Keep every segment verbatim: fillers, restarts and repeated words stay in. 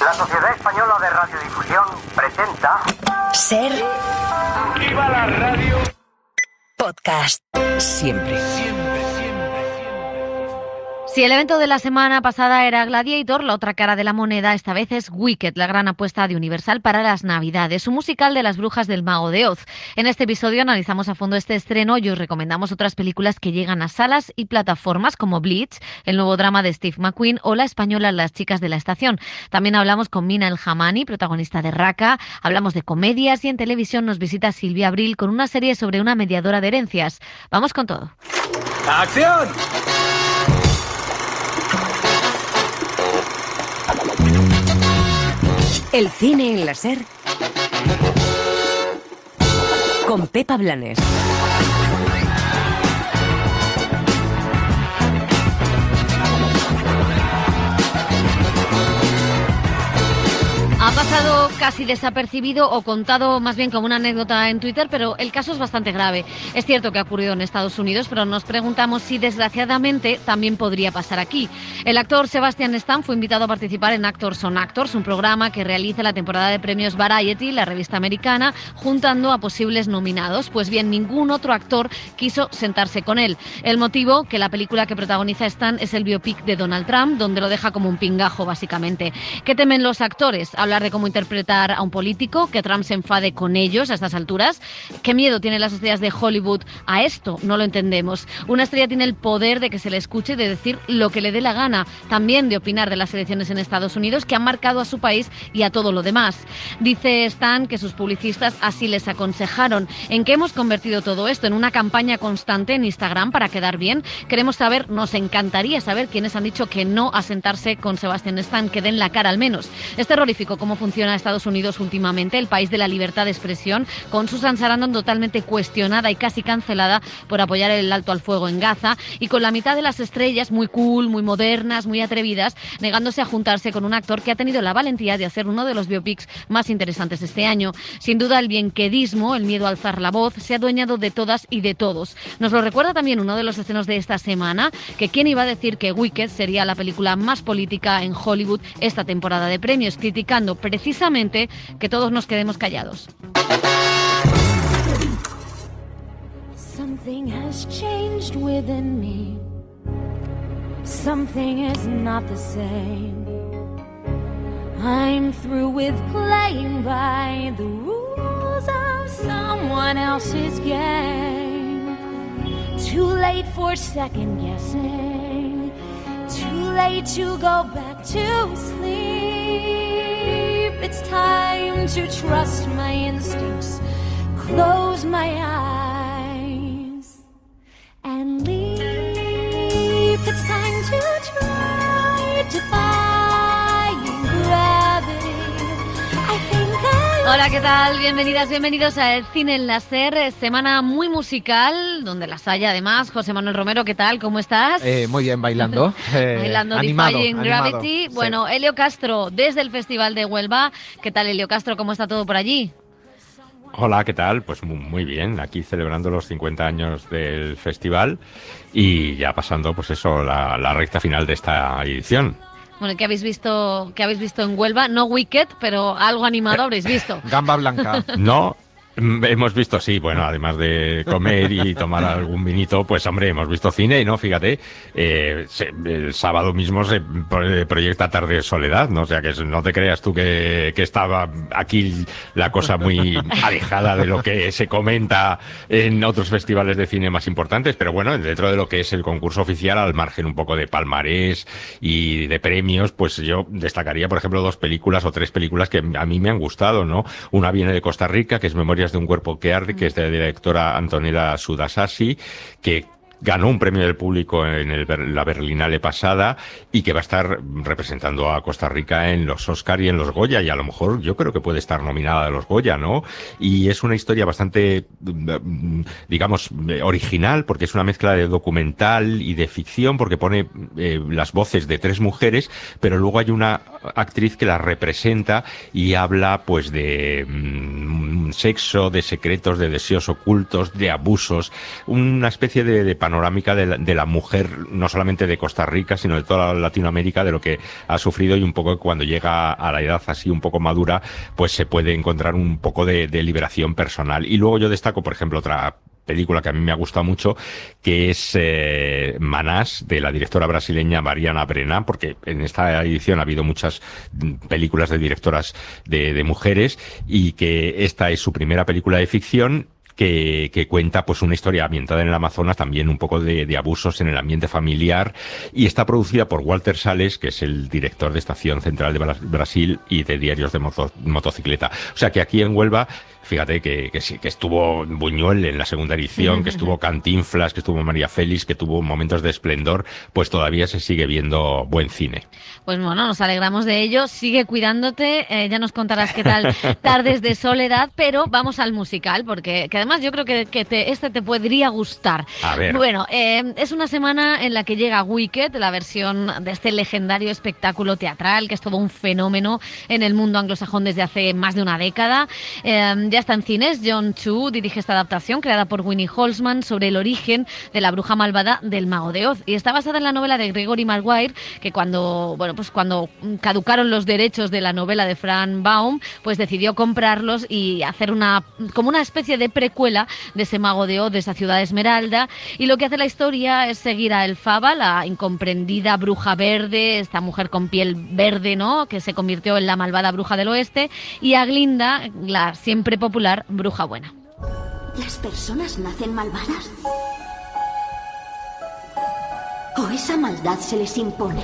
La Sociedad Española de Radiodifusión presenta... Ser... ¡Viva la radio! Podcast. Siempre. Si el evento de la semana pasada era Gladiator, la otra cara de la moneda esta vez es Wicked, la gran apuesta de Universal para las Navidades, un musical de las brujas del Mago de Oz. En este episodio analizamos a fondo este estreno y os recomendamos otras películas que llegan a salas y plataformas como Bleach, el nuevo drama de Steve McQueen, o la española Las chicas de la estación. También hablamos con Mina El Hamani, protagonista de Raka, hablamos de comedias y en televisión nos visita Silvia Abril con una serie sobre una mediadora de herencias. Vamos con todo. ¡Acción! El cine en la Ser con Pepa Blanes. Ha pasado casi desapercibido o contado más bien como una anécdota en Twitter, pero el caso es bastante grave. Es cierto que ha ocurrido en Estados Unidos, pero nos preguntamos si desgraciadamente también podría pasar aquí. El actor Sebastian Stan fue invitado a participar en Actors on Actors, un programa que realiza la temporada de premios Variety, la revista americana, juntando a posibles nominados. Pues bien, ningún otro actor quiso sentarse con él. El motivo, que la película que protagoniza Stan es el biopic de Donald Trump, donde lo deja como un pingajo, básicamente. ¿Qué temen los actores? Hablar de cómo interpretar a un político, que Trump se enfade con ellos a estas alturas. ¿Qué miedo tienen las estrellas de Hollywood a esto? No lo entendemos. Una estrella tiene el poder de que se le escuche, de decir lo que le dé la gana, también de opinar de las elecciones en Estados Unidos que han marcado a su país y a todo lo demás. Dice Stan que sus publicistas así les aconsejaron. ¿En qué hemos convertido todo esto? ¿En una campaña constante en Instagram para quedar bien? Queremos saber, nos encantaría saber quiénes han dicho que no a sentarse con Sebastian Stan, que den la cara al menos. Es terrorífico cómo funciona Estados Unidos últimamente, el país de la libertad de expresión, con Susan Sarandon totalmente cuestionada y casi cancelada por apoyar el alto al fuego en Gaza, y con la mitad de las estrellas muy cool, muy modernas, muy atrevidas, negándose a juntarse con un actor que ha tenido la valentía de hacer uno de los biopics más interesantes este año. Sin duda, el bienquedismo, el miedo a alzar la voz, se ha adueñado de todas y de todos. Nos lo recuerda también uno de los estrenos de esta semana, que quién iba a decir que Wicked sería la película más política en Hollywood esta temporada de premios, criticando precisamente que todos nos quedemos callados. Something has changed within me. Something is not the same. I'm through with playing by the rules of someone else's game. Too late for second guessing. Too late to go back to sleep. It's time to trust my instincts, close my eyes, and leap. It's time to try defying gravity. I think I... Hola, ¿qué tal? Bienvenidas, bienvenidos a El Cine en la Ser, semana muy musical, donde las haya además. José Manuel Romero, ¿qué tal? ¿Cómo estás? Eh, muy bien, bailando. Eh, bailando animado, Defying animado, Gravity. sí. Bueno, Elio Castro, desde el Festival de Huelva. ¿Qué tal, Elio Castro? ¿Cómo está todo por allí? Hola, ¿qué tal? Pues muy bien, aquí celebrando los cincuenta años del festival y ya pasando, pues eso, la, la recta final de esta edición. Bueno, ¿qué habéis visto, qué habéis visto en Huelva? No Wicked, pero algo animado habréis visto. Gamba blanca. No, hemos visto, sí, bueno, además de comer y tomar algún vinito, pues hombre, hemos visto cine y no, fíjate, eh, se, el sábado mismo se proyecta Tarde de Soledad, ¿no? O sea, que no te creas tú que, que estaba aquí la cosa muy alejada de lo que se comenta en otros festivales de cine más importantes, pero bueno, dentro de lo que es el concurso oficial, al margen un poco de palmarés y de premios, pues yo destacaría, por ejemplo, dos películas o tres películas que a mí me han gustado, ¿no? Una viene de Costa Rica, que es Memorias de un cuerpo que arde, que es de la directora Antonella Sudasasi, que ganó un premio del público en el, la Berlinale pasada y que va a estar representando a Costa Rica en los Oscar y en los Goya, y a lo mejor yo creo que puede estar nominada a los Goya, ¿no? Y es una historia bastante, digamos, original, porque es una mezcla de documental y de ficción, porque pone eh, las voces de tres mujeres, pero luego hay una actriz que las representa y habla pues de sexo, de secretos, de deseos ocultos, de abusos, una especie de, de panorámica de la, de la mujer, no solamente de Costa Rica, sino de toda Latinoamérica, de lo que ha sufrido, y un poco cuando llega a la edad así un poco madura, pues se puede encontrar un poco de, de liberación personal. Y luego yo destaco, por ejemplo, otra película que a mí me ha gustado mucho, que es eh, Manás, de la directora brasileña Mariana Brenna, porque en esta edición ha habido muchas películas de directoras de, de mujeres, y que esta es su primera película de ficción, que, que cuenta pues una historia ambientada en el Amazonas, también un poco de, de abusos en el ambiente familiar, y está producida por Walter Salles, que es el director de Estación Central de Brasil y de Diarios de moto, Motocicleta. O sea que aquí en Huelva, fíjate que, que sí, que estuvo Buñuel en la segunda edición, que estuvo Cantinflas, que estuvo María Félix, que tuvo momentos de esplendor, pues todavía se sigue viendo buen cine. Pues bueno, nos alegramos de ello. Sigue cuidándote, eh, ya nos contarás qué tal Tardes de Soledad, pero vamos al musical, porque que además yo creo que, que te, este te podría gustar. A ver. Bueno, eh, es una semana en la que llega Wicked, la versión de este legendario espectáculo teatral, que es todo un fenómeno en el mundo anglosajón desde hace más de una década. Eh, Ya está en cines. John Chu dirige esta adaptación creada por Winnie Holzman sobre el origen de la bruja malvada del Mago de Oz, y está basada en la novela de Gregory Maguire, que cuando, bueno, pues cuando caducaron los derechos de la novela de Frank Baum, pues decidió comprarlos y hacer una como una especie de precuela de ese Mago de Oz, de esa ciudad esmeralda. Y lo que hace la historia es seguir a Elphaba, la incomprendida bruja verde, esta mujer con piel verde, ¿no?, que se convirtió en la malvada bruja del oeste, y a Glinda, la siempre popular bruja buena. ¿Las personas nacen malvadas? ¿O esa maldad se les impone?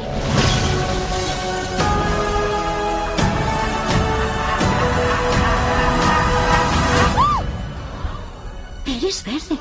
Eres verde.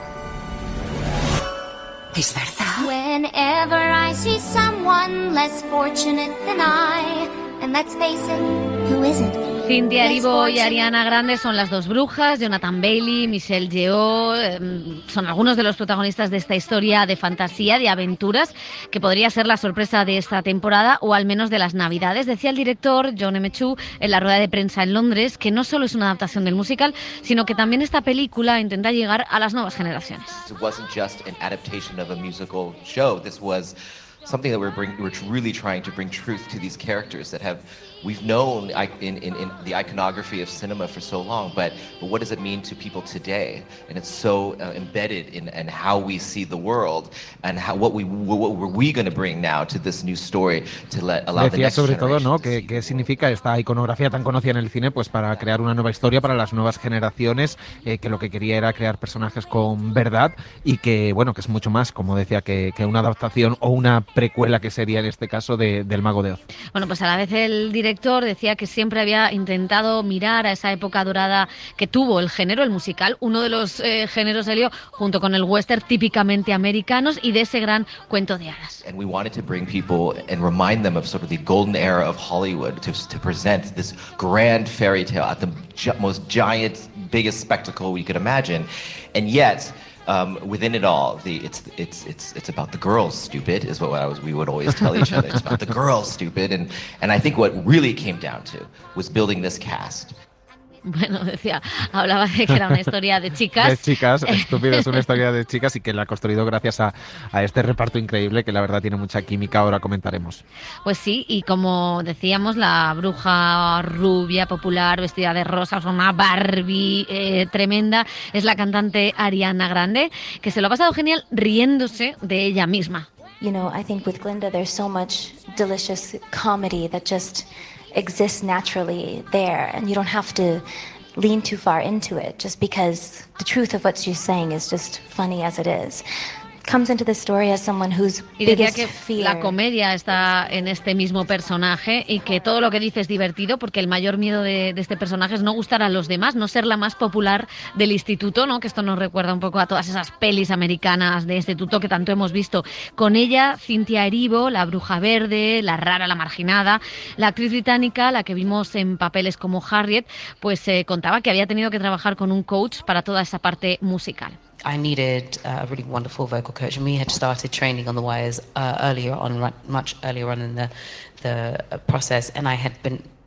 Es verdad. Whenever I see someone less fortunate than I, and let's face it, who isn't? Cynthia Erivo y Ariana Grande son las dos brujas, Jonathan Bailey, Michelle Yeoh, eh, son algunos de los protagonistas de esta historia de fantasía, de aventuras, que podría ser la sorpresa de esta temporada, o al menos de las Navidades. Decía el director John M. Chu en la rueda de prensa en Londres que no solo es una adaptación del musical, sino que también esta película intenta llegar a las nuevas generaciones. It wasn't just an adaptation of a musical show. This was something that we're bring, we're really trying to bring truth to these characters that have we've known in, in, in the iconography of cinema for so long, but, but what does it mean to people today? And it's so uh, embedded in, in how we see the world, and how, what we what were we going to bring now to this new story to let allow the Decía next sobre todo, ¿no?, generation que, que significa esta iconografía tan conocida en el cine, pues para crear una nueva historia para las nuevas generaciones, eh, que lo que quería era crear personajes con verdad, y que, bueno, que es mucho más, como decía, que, que una adaptación o una precuela, que sería en este caso de, del Mago de Oz. Bueno, pues a la vez el director decía que siempre había intentado mirar a esa época dorada que tuvo el género, el musical, uno de los eh, géneros, Elio, junto con el western típicamente americanos, y de ese gran cuento de hadas. And we wanted to bring people and remind them of sort of the golden era of Hollywood, to, to present this grand fairy tale at the gi- most giant, biggest spectacle we could imagine. And yet, Um, within it all, the it's it's it's it's about the girls, stupid, is what I was we would always tell each other. It's about the girls, stupid, and and I think what really came down to was building this cast. Bueno, decía, hablaba de que era una historia de chicas. De chicas, estúpido, es una historia de chicas, y que la ha construido gracias a, a este reparto increíble, que la verdad tiene mucha química, ahora comentaremos. Pues sí, y como decíamos, la bruja rubia, popular, vestida de rosa, o una Barbie eh, tremenda, es la cantante Ariana Grande, que se lo ha pasado genial riéndose de ella misma. You know, I think with Glinda there's so much delicious comedy that just exists naturally there, and you don't have to lean too far into it, just because the truth of what she's saying is just funny as it is. Comes into the story as someone whose y decía biggest que fear. La comedia está en este mismo personaje, y que todo lo que dice es divertido, porque el mayor miedo de, de este personaje es no gustar a los demás, no ser la más popular del instituto, ¿no? Que esto nos recuerda un poco a todas esas pelis americanas de instituto que tanto hemos visto. Con ella, Cynthia Erivo, la bruja verde, la rara, la marginada, la actriz británica, la que vimos en papeles como Harriet, pues eh, contaba que había tenido que trabajar con un coach para toda esa parte musical. I needed a really wonderful vocal coach, and we had started training on the wires uh, earlier on, much earlier on in the the process, and I had been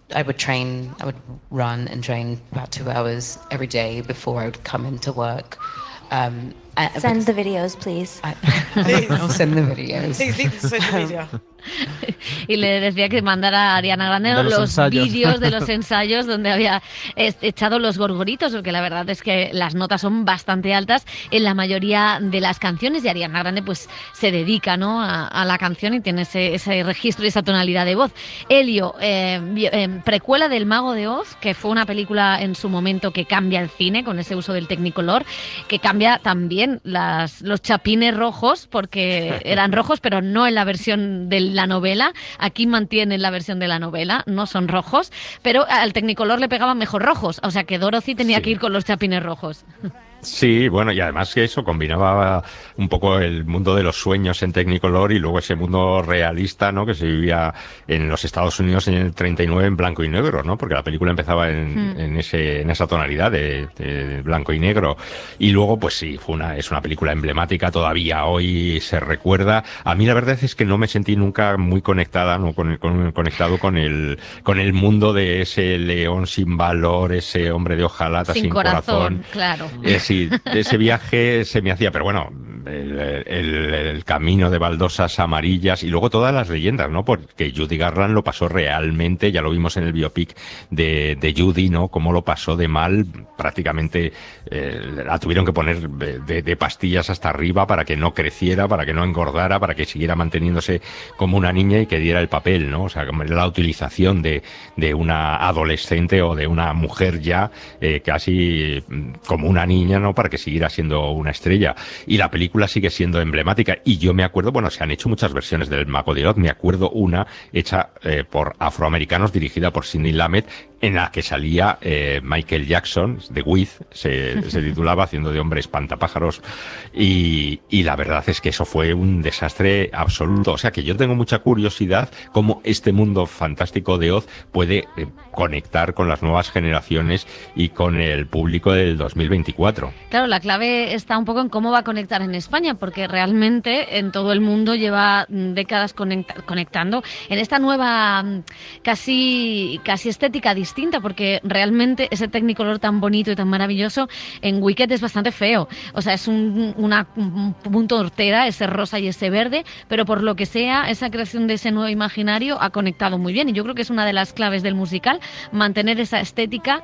I would train, I would run and train about two hours every day before I would come into work. Um, Send the videos, please. I, I'll send the videos. Y le decía que mandara a Ariana Grande De los los ensayos. vídeos de los ensayos donde había est- echado los gorgoritos, porque la verdad es que las notas son bastante altas en la mayoría de las canciones, y Ariana Grande pues se dedica, ¿no?, a, a la canción y tiene ese, ese registro y esa tonalidad de voz. Elio, eh, bio- eh, precuela del Mago de Oz, que fue una película en su momento que cambia el cine con ese uso del Technicolor, que cambia también las, los chapines rojos, porque eran rojos, pero no en la versión de la novela. Aquí mantienen la versión de la novela, no son rojos, pero al Technicolor le pegaban mejor rojos, o sea que Dorothy tenía Sí. que ir con los chapines rojos. Sí, bueno, y además que eso combinaba un poco el mundo de los sueños en Technicolor y luego ese mundo realista, ¿no?, que se vivía en los Estados Unidos en el treinta y nueve en blanco y negro, ¿no?, porque la película empezaba en, Hmm. en ese en esa tonalidad de, de blanco y negro. Y luego, pues sí, fue una es una película emblemática, todavía hoy se recuerda. A mí la verdad es que no me sentí nunca muy conectada, no con, con conectado con el con el mundo de ese león sin valor, ese hombre de hojalata sin, Sin corazón, claro. Eh, sí, ese viaje se me hacía, pero bueno, el, el- el camino de baldosas amarillas y luego todas las leyendas, ¿no? Porque Judy Garland lo pasó realmente, ya lo vimos en el biopic de, de Judy, ¿no? Cómo lo pasó de mal, prácticamente eh, la tuvieron que poner de, de- de pastillas hasta arriba para que no creciera, para que no engordara, para que siguiera manteniéndose como una niña y que diera el papel, ¿no? O sea, como la utilización de, de una adolescente o de una mujer ya eh, casi mm, como una niña, ¿no?, para que siguiera siendo una estrella. Y la película sigue siendo emblemática. Y yo me acuerdo, bueno, se han hecho muchas versiones del Mago de Oz. Me acuerdo una hecha eh, por afroamericanos, dirigida por Sidney Lumet, en la que salía eh, Michael Jackson, The Wiz, se, se titulaba, haciendo de hombre espantapájaros. Y, y la verdad es que eso fue un desastre absoluto. O sea que yo tengo mucha curiosidad cómo este mundo fantástico de Oz puede eh, conectar con las nuevas generaciones y con el público del dos mil veinticuatro. Claro, la clave está un poco en cómo va a conectar en España, porque realmente en todo el mundo lleva mm, décadas conecta- conectando en esta nueva mm, casi, casi estética distinta, porque realmente ese Technicolor tan bonito y tan maravilloso en Wicked es bastante feo. O sea, es un, una, un punto hortera, ese rosa y ese verde, pero por lo que sea, esa creación de ese nuevo imaginario ha conectado muy bien, y yo creo que es una de las claves del musical, mantener esa estética,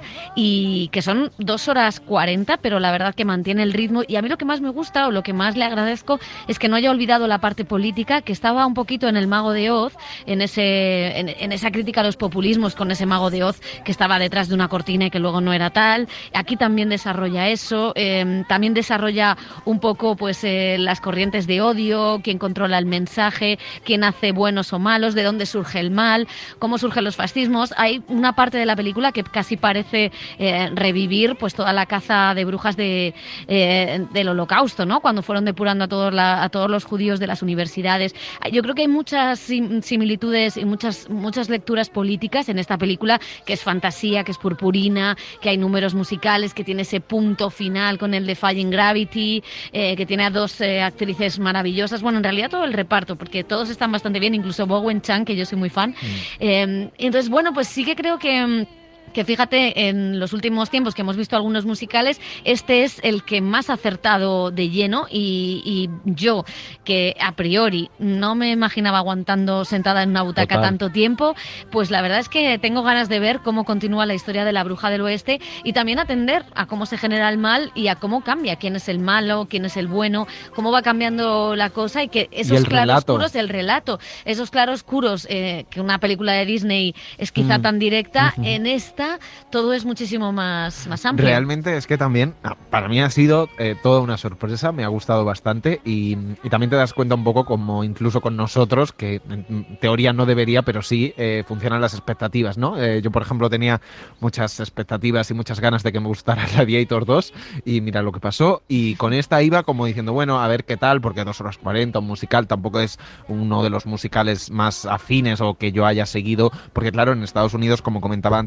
y que son dos horas cuarenta, pero la verdad que mantiene el ritmo. Y a mí lo que más me gusta, o lo que más le agradezco, es que no haya olvidado la parte política, que estaba un poquito en el Mago de Oz, en ese en, en esa crítica a los populismos con ese Mago de Oz que estaba detrás de una cortina y que luego no era tal. Aquí también desarrolla eso, eh, también desarrolla un poco pues eh, las corrientes de odio, quién controla el mensaje, quién hace buenos o malos, de dónde surge el mal, cómo surgen los fascismos. Hay una parte de la película que casi parece eh, revivir pues toda la caza de brujas de, eh, del Holocausto, ¿no?, cuando fueron depurando a todos, la, a todos los judíos de las universidades. Yo creo que hay muchas sim- similitudes y muchas, muchas lecturas políticas en esta película, que es fantasía, que es purpurina, que hay números musicales, que tiene ese punto final con el Defying Gravity, eh, que tiene a dos eh, actrices maravillosas. Bueno, en realidad todo el reparto, porque todos están bastante bien, incluso Bowen Chan, que yo soy muy fan. Mm. Eh, entonces, bueno, pues sí que creo que... que fíjate, en los últimos tiempos que hemos visto algunos musicales, este es el que más ha acertado de lleno, y, y yo, que a priori no me imaginaba aguantando sentada en una butaca Total. tanto tiempo, pues la verdad es que tengo ganas de ver cómo continúa la historia de la Bruja del Oeste, y también atender a cómo se genera el mal y a cómo cambia, quién es el malo, quién es el bueno, cómo va cambiando la cosa, y que esos el claroscuros, relato. el relato, esos claroscuros, eh, que una película de Disney es quizá Mm. tan directa, Ujú. en esta todo es muchísimo más, más amplio. Realmente es que también, ah, para mí ha sido eh, toda una sorpresa, me ha gustado bastante, y, y también te das cuenta un poco como incluso con nosotros, que en teoría no debería, pero sí eh, funcionan las expectativas, ¿no? Eh, yo, por ejemplo, tenía muchas expectativas y muchas ganas de que me gustara Gladiator dos, y mira lo que pasó, y con esta iba como diciendo, bueno, a ver qué tal, porque dos horas cuarenta, un musical, tampoco es uno de los musicales más afines o que yo haya seguido, porque claro, en Estados Unidos, como comentaba antes Pepa, es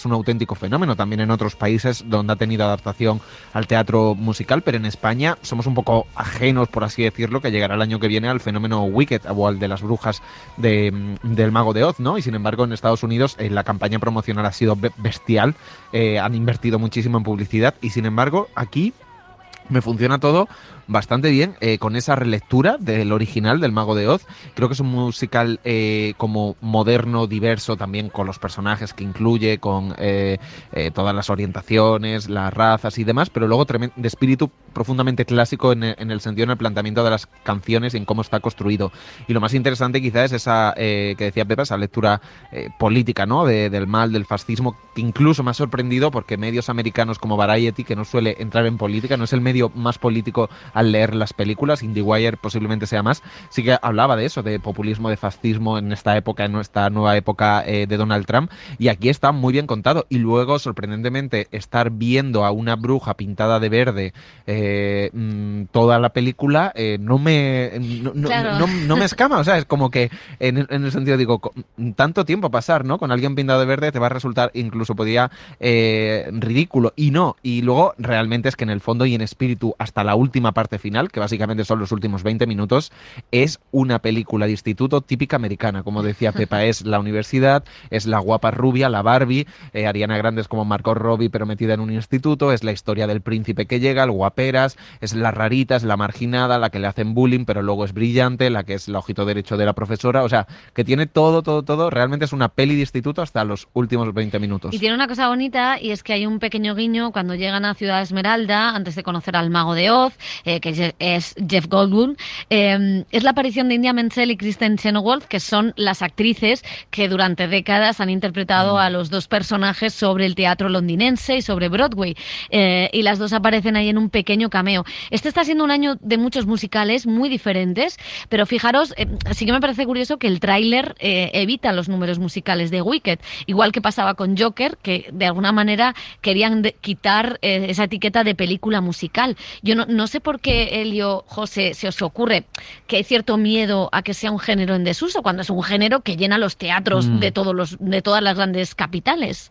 es un auténtico fenómeno también en otros países donde ha tenido adaptación al teatro musical, pero en España somos un poco ajenos, por así decirlo, que llegará el año que viene al fenómeno Wicked o al de las brujas de, del Mago de Oz, ¿no? Y sin embargo en Estados Unidos eh, la campaña promocional ha sido bestial, eh, han invertido muchísimo en publicidad y sin embargo aquí me funciona todo bastante bien eh, con esa relectura del original del Mago de Oz. Creo que es un musical eh, como moderno, diverso, también con los personajes que incluye, con eh, eh, todas las orientaciones, las razas y demás, pero luego de espíritu profundamente clásico en el, en el sentido, en el planteamiento de las canciones y en cómo está construido. Y lo más interesante quizás es esa, eh, que decía Pepa, esa lectura eh, política, ¿no? De, del mal, del fascismo, que incluso me ha sorprendido porque medios americanos como Variety, que no suele entrar en política, no es el medio más político al leer las películas, IndieWire posiblemente sea más, sí que hablaba de eso, de populismo, de fascismo en esta época, en esta nueva época eh, de Donald Trump, y aquí está muy bien contado. Y luego, sorprendentemente, estar viendo a una bruja pintada de verde eh, mmm, toda la película eh, no me no, no, claro. no, no, no me escama, o sea, es como que en, en el sentido, digo, tanto tiempo pasar, ¿no? Con alguien pintado de verde te va a resultar, incluso podía eh, ridículo, y no, y luego realmente es que en el fondo y en espíritu hasta la última parte final, que básicamente son los últimos veinte minutos, es una película de instituto típica americana, como decía Pepa, es la universidad, es la guapa rubia, la Barbie, eh, Ariana Grande es como Margot Robbie pero metida en un instituto, es la historia del príncipe que llega, el guaperas, es la rarita, es la marginada, la que le hacen bullying pero luego es brillante, la que es el ojito derecho de la profesora, o sea, que tiene todo, todo, todo, realmente es una peli de instituto hasta los últimos veinte minutos. Y tiene una cosa bonita, y es que hay un pequeño guiño cuando llegan a Ciudad Esmeralda, antes de conocer al Mago de Oz, eh, que es Jeff Goldblum, eh, es la aparición de India Menzel y Kristen Chenoweth, que son las actrices que durante décadas han interpretado a los dos personajes sobre el teatro londinense y sobre Broadway, eh, y las dos aparecen ahí en un pequeño cameo. Este está siendo un año de muchos musicales muy diferentes, pero fijaros, eh, sí que me parece curioso que el tráiler eh, evita los números musicales de Wicked, igual que pasaba con Joker, que de alguna manera querían de, quitar eh, esa etiqueta de película musical. Yo no, no sé por qué, Elio, José, se os ocurre que hay cierto miedo a que sea un género en desuso, cuando es un género que llena los teatros mm. de, todos los, de todas las grandes capitales.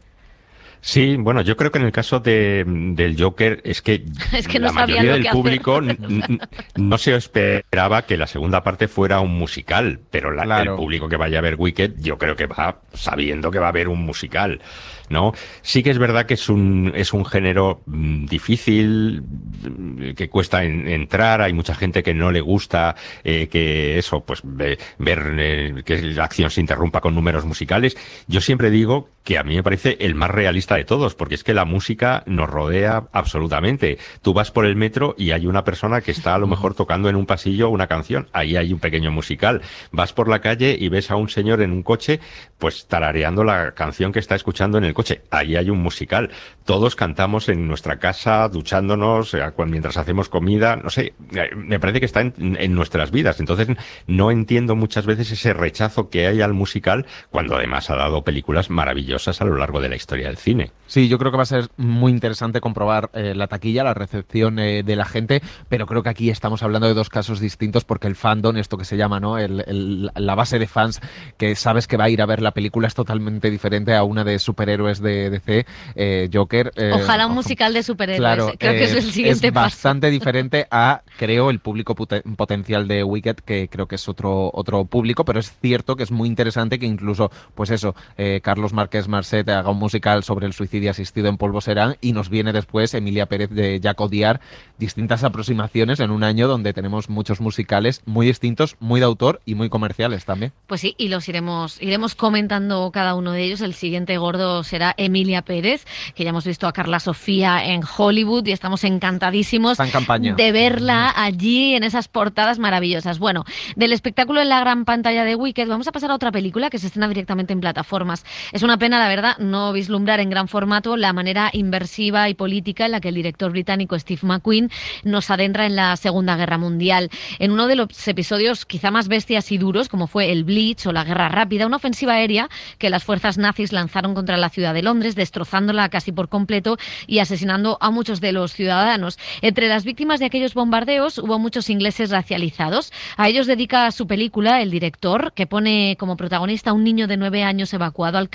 Sí, bueno, yo creo que en el caso de, del Joker es que, es que no la mayoría del público n- n- no se esperaba que la segunda parte fuera un musical, pero la, claro. el público que vaya a ver Wicked yo creo que va sabiendo que va a haber un musical, ¿no? Sí que es verdad que es un es un género mmm, difícil, que cuesta en, entrar, hay mucha gente que no le gusta eh, que eso, pues ve, ver eh, que la acción se interrumpa con números musicales. Yo siempre digo que a mí me parece el más realista de todos, porque es que la música nos rodea absolutamente. Tú vas por el metro y hay una persona que está a lo mejor tocando en un pasillo una canción, ahí hay un pequeño musical. Vas por la calle y ves a un señor en un coche, pues tarareando la canción que está escuchando en el coche, ahí hay un musical. Todos cantamos en nuestra casa, duchándonos, mientras hacemos comida, no sé, me parece que está en, en nuestras vidas. Entonces no entiendo muchas veces ese rechazo que hay al musical, cuando además ha dado películas maravillosas a lo largo de la historia del cine. Sí, yo creo que va a ser muy interesante comprobar eh, la taquilla, la recepción eh, de la gente, pero creo que aquí estamos hablando de dos casos distintos, porque el fandom, esto que se llama, ¿no? El, el, la base de fans que sabes que va a ir a ver la película, es totalmente diferente a una de superhéroes de D C, eh, Joker. Eh, Ojalá un musical de superhéroes, claro, creo eh, que es el siguiente es paso. Bastante diferente a, creo, el público puten- potencial de Wicked, que creo que es otro, otro público, pero es cierto que es muy interesante que incluso, pues eso, eh, Carlos Márquez Marcet haga un musical sobre el suicidio asistido en Polvo Serán, y nos viene después Emilia Pérez de Jack Odiar, distintas aproximaciones en un año donde tenemos muchos musicales muy distintos, muy de autor y muy comerciales también. Pues sí, y los iremos iremos comentando cada uno de ellos. El siguiente gordo será Emilia Pérez, que ya hemos visto a Carla Sofía en Hollywood y estamos encantadísimos Está en campaña. de verla allí en esas portadas maravillosas. Bueno, del espectáculo en la gran pantalla de Wicked vamos a pasar a otra película que se estrena directamente en plataformas. Es una pena, la verdad, no vislumbrar en gran formato la manera inversiva y política en la que el director británico Steve McQueen nos adentra en la Segunda Guerra Mundial. En uno de los episodios quizá más bestias y duros, como fue el Blitz o la Guerra Rápida, una ofensiva aérea que las fuerzas nazis lanzaron contra la ciudad de Londres, destrozándola casi por completo y asesinando a muchos de los ciudadanos. Entre las víctimas de aquellos bombardeos hubo muchos ingleses racializados. A ellos dedica su película el director, que pone como protagonista a un niño de nueve años evacuado al campo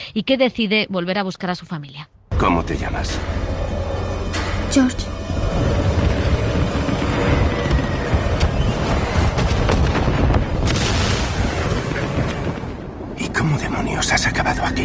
y que decide volver a buscar a su familia. ¿Cómo te llamas? George. ¿Y cómo demonios has acabado aquí?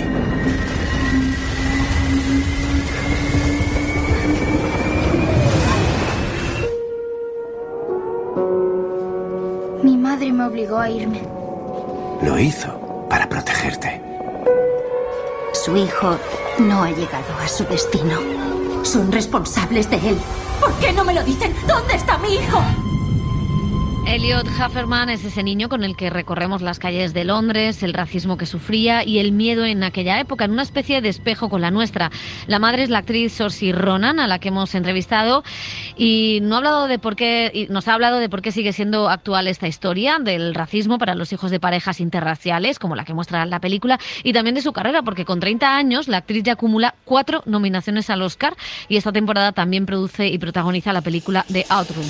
Mi madre me obligó a irme. Lo hizo para protegerte. Su hijo no ha llegado a su destino. Son responsables de él. ¿Por qué no me lo dicen? ¿Dónde está mi hijo? Elliot Haferman es ese niño con el que recorremos las calles de Londres, el racismo que sufría y el miedo en aquella época, en una especie de espejo con la nuestra. La madre es la actriz Saoirse Ronan, a la que hemos entrevistado, y no ha hablado de por qué, y nos ha hablado de por qué sigue siendo actual esta historia del racismo para los hijos de parejas interraciales, como la que muestra la película, y también de su carrera, porque con treinta años la actriz ya acumula cuatro nominaciones al Oscar y esta temporada también produce y protagoniza la película The Outroom.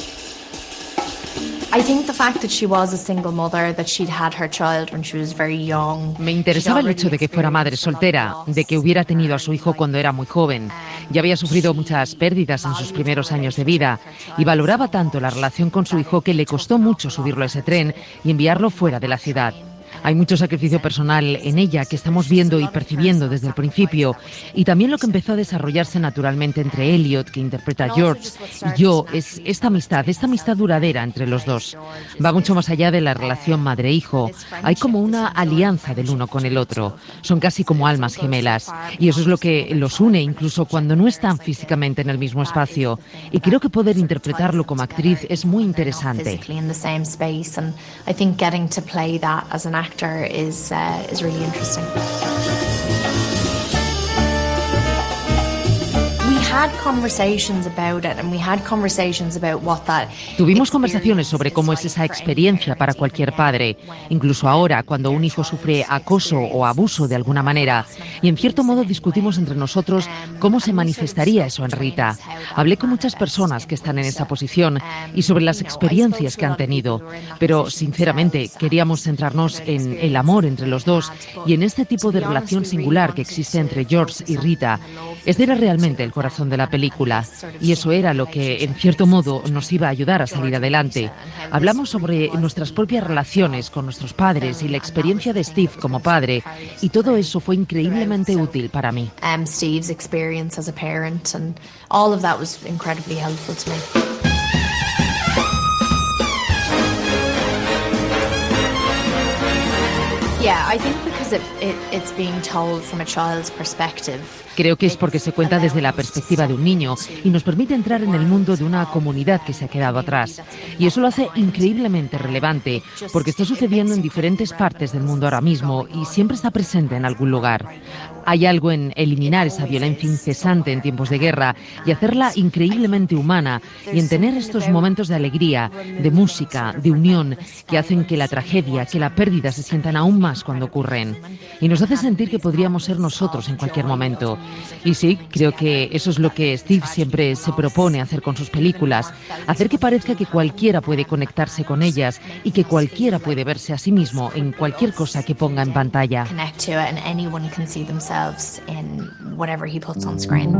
Me interesaba el hecho de que fuera madre soltera, de que hubiera tenido a su hijo cuando era muy joven. Ya había sufrido muchas pérdidas en sus primeros años de vida y valoraba tanto la relación con su hijo que le costó mucho subirlo a ese tren y enviarlo fuera de la ciudad. Hay mucho sacrificio personal en ella que estamos viendo y percibiendo desde el principio, y también lo que empezó a desarrollarse naturalmente entre Elliot, que interpreta a George, y yo, es esta amistad, esta amistad duradera entre los dos. Va mucho más allá de la relación madre-hijo. Hay como una alianza del uno con el otro. Son casi como almas gemelas, y eso es lo que los une incluso cuando no están físicamente en el mismo espacio. Y creo que poder interpretarlo como actriz es muy interesante. Actor is uh, is really interesting. Tuvimos conversaciones sobre cómo es esa experiencia para cualquier padre, incluso ahora cuando un hijo sufre acoso o abuso de alguna manera, y en cierto modo discutimos entre nosotros cómo se manifestaría eso en Rita. Hablé con muchas personas que están en esa posición y sobre las experiencias que han tenido, pero sinceramente queríamos centrarnos en el amor entre los dos y en este tipo de relación singular que existe entre George y Rita. Este era realmente el corazón de la película y eso era lo que, en cierto modo, nos iba a ayudar a salir adelante. Hablamos sobre nuestras propias relaciones con nuestros padres y la experiencia de Steve como padre, y todo eso fue increíblemente útil para mí. Um, Steve's experience as a parent and all of that was incredibly helpful to me. Yeah, I think because it, it, it's being told from a child's perspective. Creo que es porque se cuenta desde la perspectiva de un niño y nos permite entrar en el mundo de una comunidad que se ha quedado atrás. Y eso lo hace increíblemente relevante, porque está sucediendo en diferentes partes del mundo ahora mismo y siempre está presente en algún lugar. Hay algo en eliminar esa violencia incesante en tiempos de guerra y hacerla increíblemente humana, y en tener estos momentos de alegría, de música, de unión, que hacen que la tragedia, que la pérdida se sientan aún más cuando ocurren. Y nos hace sentir que podríamos ser nosotros en cualquier momento. Y sí, creo que eso es lo que Steve siempre se propone hacer con sus películas, hacer que parezca que cualquiera puede conectarse con ellas y que cualquiera puede verse a sí mismo en cualquier cosa que ponga en pantalla. In whatever he puts on screen.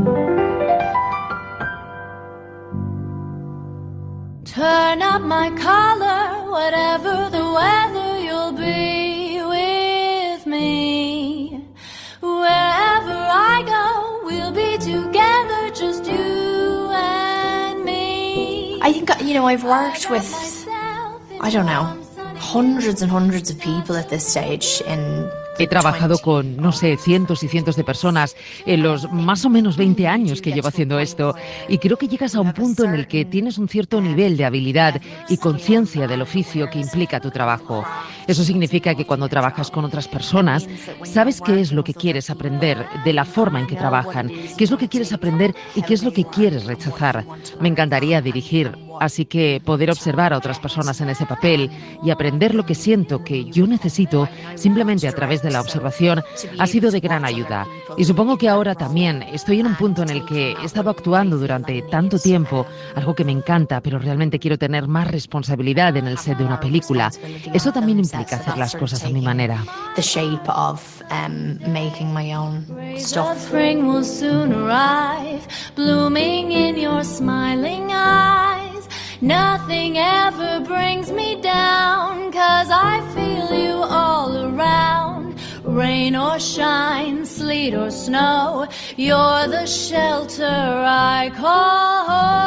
Turn up my collar, whatever the weather, you'll be with me. Wherever I go, we'll be together, just you and me. I think, you know, I've worked with, I don't know, hundreds and hundreds of people at this stage in He trabajado con, no sé, cientos y cientos de personas en los más o menos veinte años que llevo haciendo esto, y creo que llegas a un punto en el que tienes un cierto nivel de habilidad y conciencia del oficio que implica tu trabajo. Eso significa que cuando trabajas con otras personas, sabes qué es lo que quieres aprender de la forma en que trabajan, qué es lo que quieres aprender y qué es lo que quieres rechazar. Me encantaría dirigir Así que poder observar a otras personas en ese papel y aprender lo que siento que yo necesito simplemente a través de la observación ha sido de gran ayuda. Y supongo que ahora también estoy en un punto en el que he estado actuando durante tanto tiempo, algo que me encanta, pero realmente quiero tener más responsabilidad en el set de una película. Eso también implica hacer las cosas a mi manera. The shape of um, making my own stuff. Spring will soon arrive, blooming in your smiling eyes. Nothing ever brings me down, 'cause I feel you all around. Rain or shine, sleet or snow, you're the shelter I call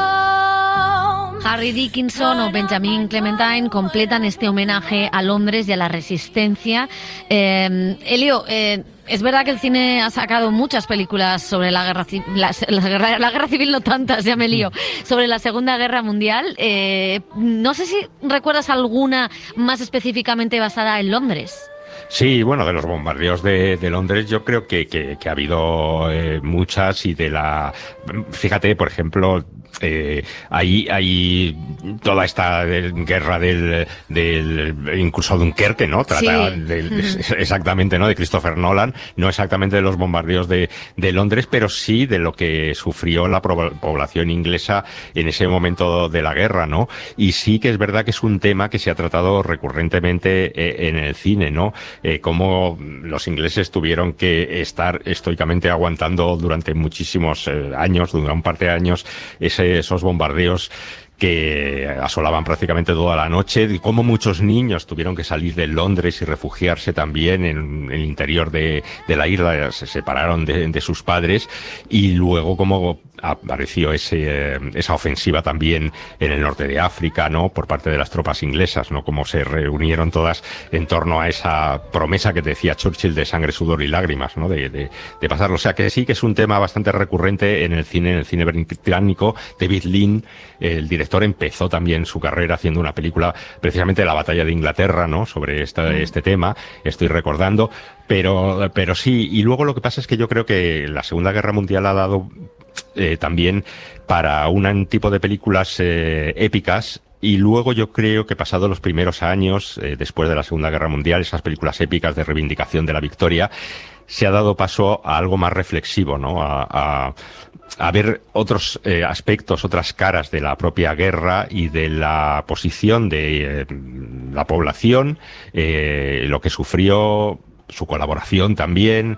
home. Harry Dickinson o Benjamin Clementine completan este homenaje a Londres y a la resistencia. Eh, Elio, eh, es verdad que el cine ha sacado muchas películas sobre la guerra civil, la, la, guerra, la guerra civil no tantas, ya me lío, sobre la Segunda Guerra Mundial. Eh, no sé si recuerdas alguna más específicamente basada en Londres. Sí, bueno, de los bombardeos de, de Londres yo creo que, que, que ha habido eh, muchas y de la... Fíjate, por ejemplo... Eh, ahí hay toda esta guerra del, del incluso Dunkerque, ¿no? Trata sí. de, de, exactamente, ¿no? De Christopher Nolan, no exactamente de los bombardeos de, de Londres, pero sí de lo que sufrió la población inglesa en ese momento de la guerra, ¿no? Y sí que es verdad que es un tema que se ha tratado recurrentemente en el cine, ¿no? Eh, cómo los ingleses tuvieron que estar estoicamente aguantando durante muchísimos eh, años, durante un par de años, ese esos bombardeos que asolaban prácticamente toda la noche, y cómo muchos niños tuvieron que salir de Londres y refugiarse también en, en el interior de, de la isla, se separaron de, de sus padres, y luego cómo apareció ese, esa ofensiva también en el norte de África, ¿no? Por parte de las tropas inglesas, ¿no? Cómo se reunieron todas en torno a esa promesa que decía Churchill de sangre, sudor y lágrimas, ¿no? De, de, de pasarlo. O sea que sí que es un tema bastante recurrente en el cine, en el cine británico. David Lean, el director, empezó también su carrera haciendo una película precisamente de la batalla de Inglaterra, ¿no? Sobre esta, este tema, estoy recordando. Pero, pero sí, y luego lo que pasa es que yo creo que la Segunda Guerra Mundial ha dado eh, también para un tipo de películas eh, épicas. Y luego yo creo que pasados los primeros años, eh, después de la Segunda Guerra Mundial, esas películas épicas de reivindicación de la victoria, se ha dado paso a algo más reflexivo, ¿no? A, a, a ver otros eh, aspectos, otras caras de la propia guerra y de la posición de eh, la población, eh, lo que sufrió, su colaboración también.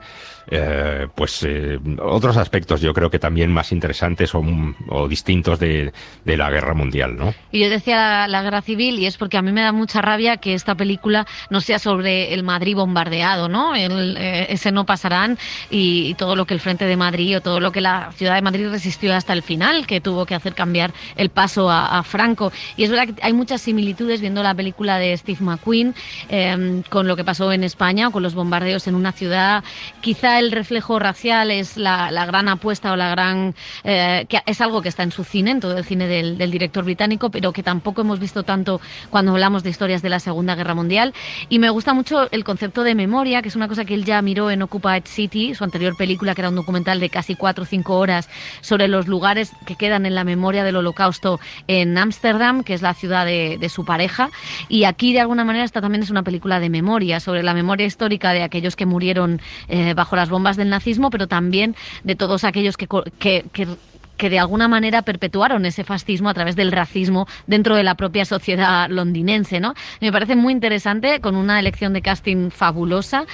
Eh, pues eh, otros aspectos yo creo que también más interesantes o, o distintos de, de la guerra mundial, ¿no? Y yo decía la, la guerra civil, y es porque a mí me da mucha rabia que esta película no sea sobre el Madrid bombardeado, ¿no? El, eh, ese no pasarán y, y todo lo que el Frente de Madrid o todo lo que la ciudad de Madrid resistió hasta el final, que tuvo que hacer cambiar el paso a, a Franco. Y es verdad que hay muchas similitudes viendo la película de Steve McQueen eh, con lo que pasó en España o con los bombardeos en una ciudad. Quizá el reflejo racial es la, la gran apuesta o la gran... Eh, que es algo que está en su cine, en todo el cine del, del director británico, pero que tampoco hemos visto tanto cuando hablamos de historias de la Segunda Guerra Mundial. Y me gusta mucho el concepto de memoria, que es una cosa que él ya miró en Occupied City, su anterior película, que era un documental de casi cuatro o cinco horas sobre los lugares que quedan en la memoria del Holocausto en Ámsterdam, que es la ciudad de, de su pareja. Y aquí, de alguna manera, esta también es una película de memoria, sobre la memoria histórica de aquellos que murieron eh, bajo las bombas del nazismo, pero también de todos aquellos que, que, que que de alguna manera perpetuaron ese fascismo a través del racismo dentro de la propia sociedad londinense, ¿no? Me parece muy interesante, con una elección de casting fabulosa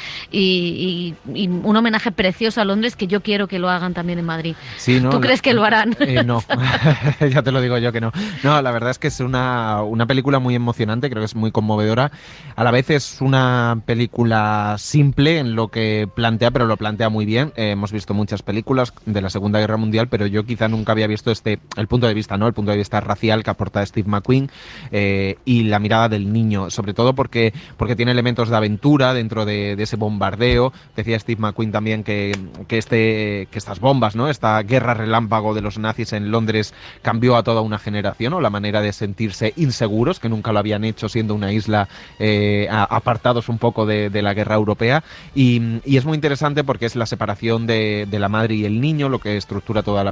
y, y, y un homenaje precioso a Londres, que yo quiero que lo hagan también en Madrid. Sí, ¿no? ¿Tú la, crees que lo harán? Eh, no, ya te lo digo yo que no. No, la verdad es que es una, una película muy emocionante, creo que es muy conmovedora. A la vez es una película simple en lo que plantea, pero lo plantea muy bien. Eh, hemos visto muchas películas de la Segunda Guerra Mundial, pero yo quizá nunca había visto este el punto de vista, ¿no? El punto de vista racial que aporta Steve McQueen eh, y la mirada del niño, sobre todo porque, porque tiene elementos de aventura dentro de, de ese bombardeo. Decía Steve McQueen también que, que, este, que estas bombas, ¿no? Esta guerra relámpago de los nazis en Londres cambió a toda una generación, o la manera de sentirse inseguros, que nunca lo habían hecho siendo una isla eh, apartados un poco de, de la guerra europea. Y, y es muy interesante porque es la separación de, de la madre y el niño lo que estructura toda la película, y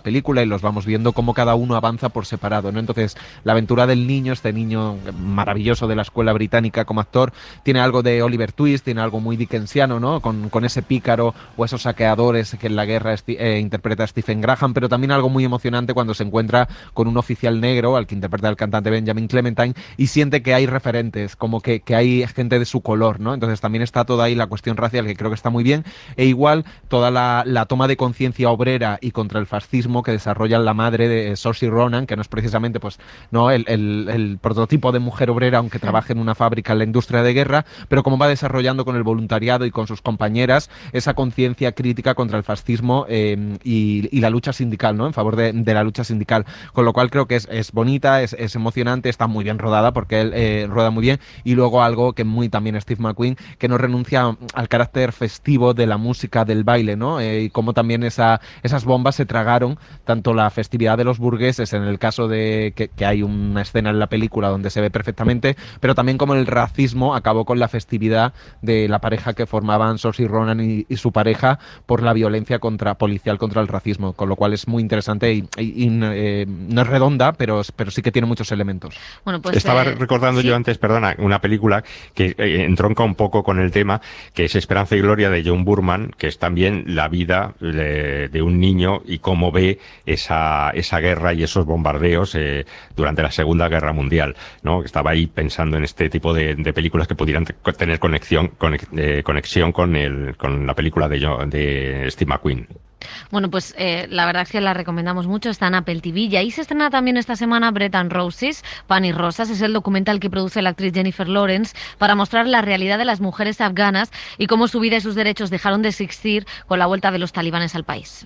los vamos viendo cómo cada uno avanza por separado, ¿no? Entonces, la aventura del niño, este niño maravilloso de la escuela británica como actor, tiene algo de Oliver Twist, tiene algo muy dickensiano, ¿no? Con, con ese pícaro o esos saqueadores que en la guerra eh, interpreta Stephen Graham, pero también algo muy emocionante cuando se encuentra con un oficial negro, al que interpreta el cantante Benjamin Clementine, y siente que hay referentes, como que, que hay gente de su color, ¿no? Entonces también está toda ahí la cuestión racial, que creo que está muy bien, e igual toda la, la toma de conciencia obrera y contra el fascismo que desarrolla la madre de Saoirse Ronan, que no es precisamente pues no el, el, el prototipo de mujer obrera, aunque trabaje en una fábrica en la industria de guerra, pero cómo va desarrollando con el voluntariado y con sus compañeras esa conciencia crítica contra el fascismo eh, y, y la lucha sindical, ¿no? En favor de, de la lucha sindical, con lo cual creo que es, es bonita, es, es emocionante, está muy bien rodada porque él eh, rueda muy bien, y luego algo que muy también Steve McQueen, que no renuncia al carácter festivo de la música, del baile, ¿no? Eh, y cómo también esa, esas bombas se tragaron tanto la festividad de los burgueses, en el caso de que, que hay una escena en la película donde se ve perfectamente, pero también como el racismo acabó con la festividad de la pareja que formaban Saoirse Ronan y, y su pareja por la violencia contra policial contra el racismo, con lo cual es muy interesante y, y, y eh, no es redonda, pero, pero sí que tiene muchos elementos. Bueno, pues, Estaba eh, recordando sí. yo antes, perdona, una película que eh, entronca un poco con el tema, que es Esperanza y Gloria de John Boorman, que es también la vida de, de un niño y cómo ve esa, esa guerra y esos bombardeos eh, durante la Segunda Guerra Mundial, ¿no? Estaba ahí pensando en este tipo de, de películas que pudieran te, tener conexión, conex, eh, conexión con, el, con la película de, de Steve McQueen. Bueno, pues eh, la verdad es que la recomendamos mucho, está en Apple T V, y ahí se estrena también esta semana Bread and Roses, Pan y Rosas. Es el documental que produce la actriz Jennifer Lawrence para mostrar la realidad de las mujeres afganas y cómo su vida y sus derechos dejaron de existir con la vuelta de los talibanes al país.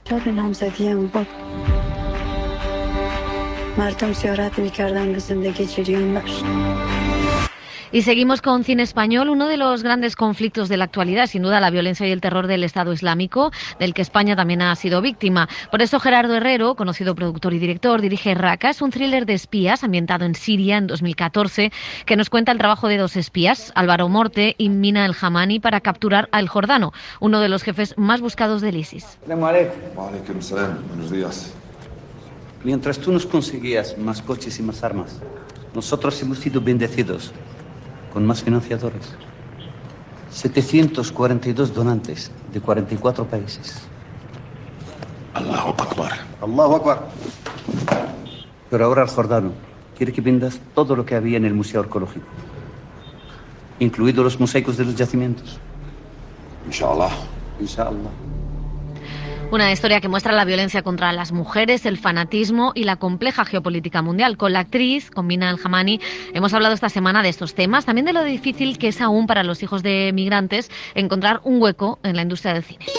Y seguimos con cine español. Uno de los grandes conflictos de la actualidad, sin duda, la violencia y el terror del Estado Islámico, del que España también ha sido víctima. Por eso Gerardo Herrero, conocido productor y director, dirige Raqqa. Es un thriller de espías ambientado en Siria en dos mil catorce, que nos cuenta el trabajo de dos espías, Álvaro Morte y Mina El Hamani, para capturar a El Jordano, uno de los jefes más buscados del ISIS. Buenos días. Mientras tú nos conseguías más coches y más armas, nosotros hemos sido bendecidos con más financiadores. setecientos cuarenta y dos donantes de cuarenta y cuatro países. Allahu Akbar. Allahu Akbar. Pero ahora el Jordano quiere que vendas todo lo que había en el Museo Arqueológico, incluidos los mosaicos de los yacimientos. Inshallah. Inshallah. Una historia que muestra la violencia contra las mujeres, el fanatismo y la compleja geopolítica mundial. Con la actriz, con Mina El Hamani, hemos hablado esta semana de estos temas, también de lo difícil que es aún para los hijos de migrantes encontrar un hueco en la industria del cine.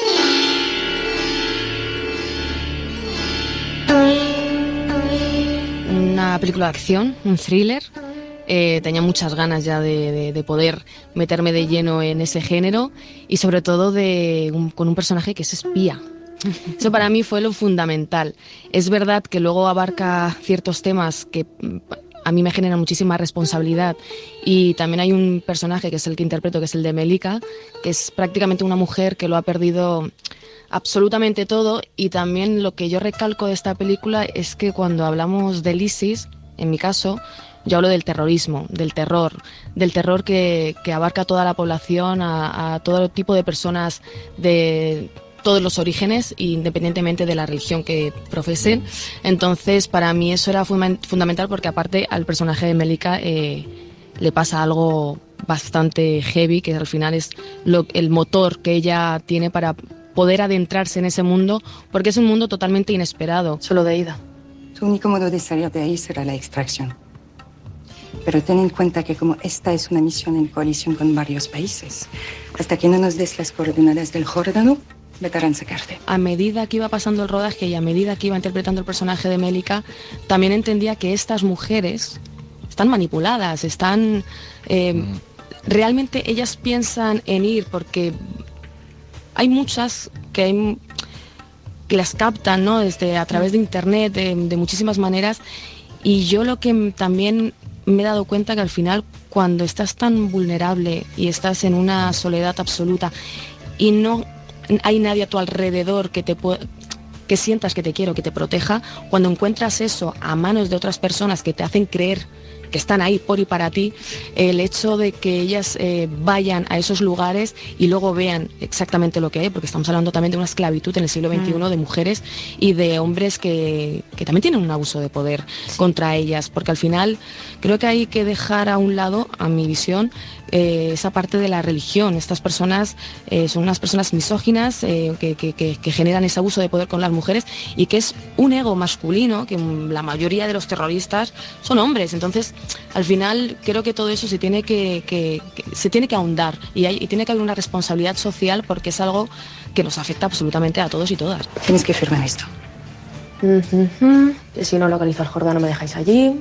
Una película de acción, un thriller. Eh, tenía muchas ganas ya de, de, de poder meterme de lleno en ese género y sobre todo de un, con un personaje que es espía. Eso para mí fue lo fundamental. Es verdad que luego abarca ciertos temas que a mí me generan muchísima responsabilidad, y también hay un personaje que es el que interpreto, que es el de Melika, que es prácticamente una mujer que lo ha perdido absolutamente todo. Y también lo que yo recalco de esta película es que cuando hablamos del ISIS, en mi caso, yo hablo del terrorismo, del terror, del terror que, que abarca a toda la población, a, a todo tipo de personas de todos los orígenes, independientemente de la religión que profesen. Entonces, para mí eso era fundamental, porque aparte al personaje de Melika eh, le pasa algo bastante heavy, que al final es lo, el motor que ella tiene para poder adentrarse en ese mundo, porque es un mundo totalmente inesperado. Solo de ida. Tu único modo de salir de ahí será la extracción. Pero ten en cuenta que como esta es una misión en coalición con varios países, hasta que no nos des las coordenadas del Jordano, vetarán sacarte. A medida que iba pasando el rodaje y a medida que iba interpretando el personaje de Melika, también entendía que estas mujeres están manipuladas, están... Eh, mm. Realmente ellas piensan en ir porque hay muchas que, hay, que las captan, ¿no? Desde, a través de internet, de, de muchísimas maneras. Y yo lo que también me he dado cuenta que al final, cuando estás tan vulnerable y estás en una soledad absoluta y no hay nadie a tu alrededor que te pueda, que sientas que te quiero, que te proteja. Cuando encuentras eso a manos de otras personas que te hacen creer que están ahí por y para ti, el hecho de que ellas eh, vayan a esos lugares y luego vean exactamente lo que hay, porque estamos hablando también de una esclavitud en el siglo veintiuno, mm. de mujeres y de hombres que, que también tienen un abuso de poder sí. contra ellas, porque al final creo que hay que dejar a un lado, a mi visión, eh, esa parte de la religión. Estas personas eh, son unas personas misóginas eh, que, que, que, que generan ese abuso de poder con las mujeres y que es un ego masculino, que la mayoría de los terroristas son hombres. Entonces, al final creo que todo eso se tiene que, que, que se tiene que ahondar y, hay, y tiene que haber una responsabilidad social, porque es algo que nos afecta absolutamente a todos y todas. Tienes que firmar esto. Uh-huh. Si no localizo al Jordano, me dejáis allí.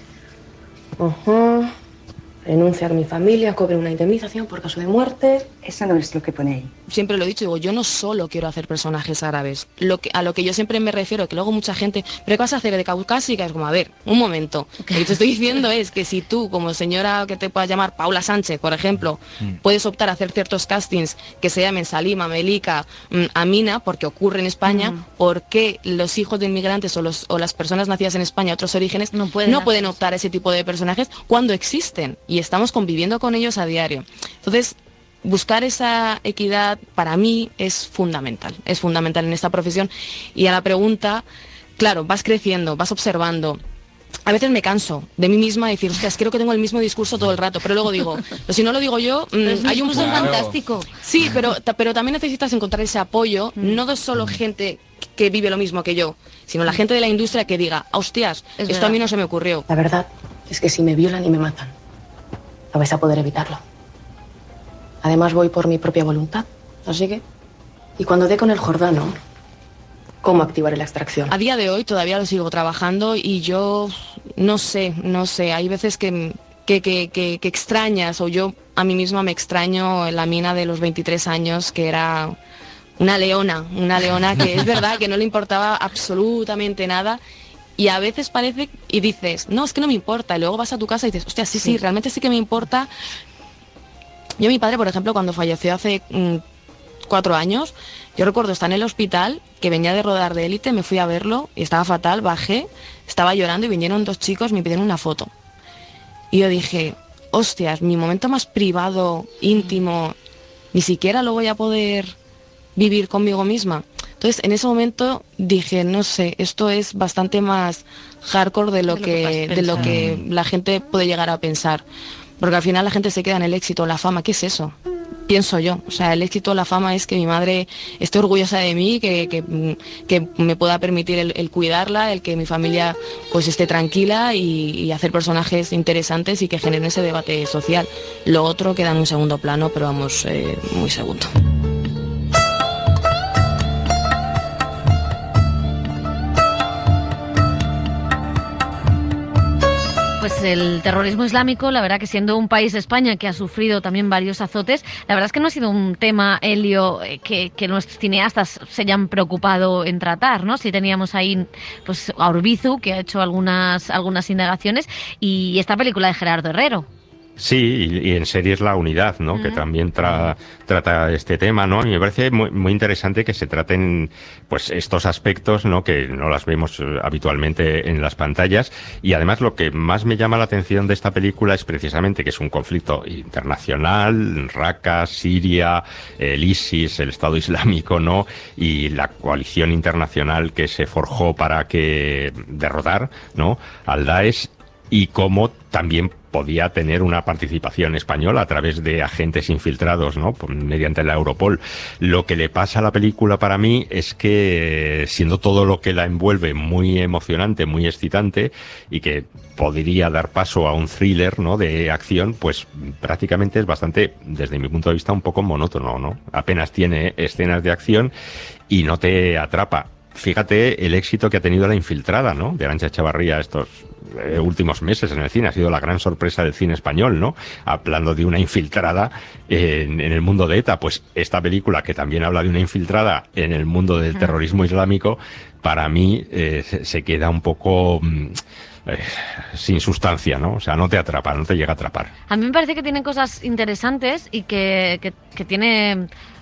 Uh-huh. Renunciar a mi familia, cobre una indemnización por caso de muerte. Eso no es lo que pone ahí. Siempre lo he dicho, digo, yo no solo quiero hacer personajes árabes. Lo que, a lo que yo siempre me refiero, que luego mucha gente, ¿pero qué vas a hacer de caucásica? Es como, a ver, un momento. Lo que te estoy diciendo es que si tú, como señora que te puedas llamar Paula Sánchez, por ejemplo, mm. puedes optar a hacer ciertos castings que se llamen Salima, Melika, mm, Amina, porque ocurre en España, mm. ¿por qué los hijos de inmigrantes o, los, o las personas nacidas en España, otros orígenes, no pueden, no pueden optar a ese tipo de personajes cuando existen? Y estamos conviviendo con ellos a diario. Entonces, buscar esa equidad para mí es fundamental, es fundamental en esta profesión. Y a la pregunta, claro, vas creciendo, vas observando. A veces me canso de mí misma y decir, hostias, creo que tengo el mismo discurso todo el rato, pero luego digo, pero si no lo digo yo, mmm, hay un punto fantástico. Sí, pero, pero también necesitas encontrar ese apoyo, mm. no de solo gente que vive lo mismo que yo, sino la gente de la industria que diga, hostias, es esto verdad. A mí no se me ocurrió. La verdad es que si me violan y me matan, no vais a poder evitarlo. Además voy por mi propia voluntad, así que... Y cuando dé con el Jordano, ¿cómo activaré la extracción? A día de hoy todavía lo sigo trabajando y yo no sé, no sé, hay veces que, que, que, que, que extrañas, o yo a mí misma me extraño en la mina de los veintitrés años, que era una leona, una leona que es verdad que no le importaba absolutamente nada. Y a veces parece, y dices, no, es que no me importa, y luego vas a tu casa y dices, hostia, sí, sí, sí realmente sí que me importa. Yo, mi padre, por ejemplo, cuando falleció hace mmm, cuatro años, yo recuerdo estar en el hospital, que venía de rodar de Élite, me fui a verlo, y estaba fatal, bajé, estaba llorando, y vinieron dos chicos, me pidieron una foto. Y yo dije, hostias, mi momento más privado, íntimo, ni siquiera lo voy a poder vivir conmigo misma. Entonces, en ese momento dije, no sé, esto es bastante más hardcore de lo, de lo que, que de lo que la gente puede llegar a pensar. Porque al final la gente se queda en el éxito, la fama, ¿qué es eso? Pienso yo. O sea, el éxito, la fama es que mi madre esté orgullosa de mí, que, que, que me pueda permitir el, el cuidarla, el que mi familia pues esté tranquila y, y hacer personajes interesantes y que generen ese debate social. Lo otro queda en un segundo plano, pero vamos, eh, muy segundo. Pues el terrorismo islámico, la verdad que siendo un país de España que ha sufrido también varios azotes, la verdad es que no ha sido un tema, Elio, que, que nuestros cineastas se hayan preocupado en tratar, ¿no? Sí teníamos ahí pues a Urbizu, que ha hecho algunas, algunas indagaciones, y esta película de Gerardo Herrero. Sí, y, y en series La Unidad, ¿no? Uh-huh. Que también tra trata este tema, ¿no? Y me parece muy, muy interesante que se traten, pues, estos aspectos, ¿no? Que no las vemos habitualmente en las pantallas. Y además lo que más me llama la atención de esta película es precisamente que es un conflicto internacional, Raqqa, Siria, el ISIS, el Estado Islámico, ¿no? Y la coalición internacional que se forjó para que derrotar, ¿no? Al Daesh, y cómo también podía tener una participación española a través de agentes infiltrados, ¿no? Mediante la Europol. Lo que le pasa a la película para mí es que, siendo todo lo que la envuelve muy emocionante, muy excitante, y que podría dar paso a un thriller, ¿no? De acción, pues prácticamente es bastante, desde mi punto de vista, un poco monótono, ¿no? Apenas tiene escenas de acción y no te atrapa. Fíjate el éxito que ha tenido La Infiltrada, ¿no? De Arantxa Echavarría estos eh, últimos meses en el cine. Ha sido la gran sorpresa del cine español, ¿no? Hablando de una infiltrada en, en el mundo de ETA. Pues esta película, que también habla de una infiltrada en el mundo del terrorismo islámico, para mí eh, se, se queda un poco... Eh, sin sustancia, ¿no? O sea, no te atrapa, no te llega a atrapar. A mí me parece que tiene cosas interesantes y que, que, que tiene...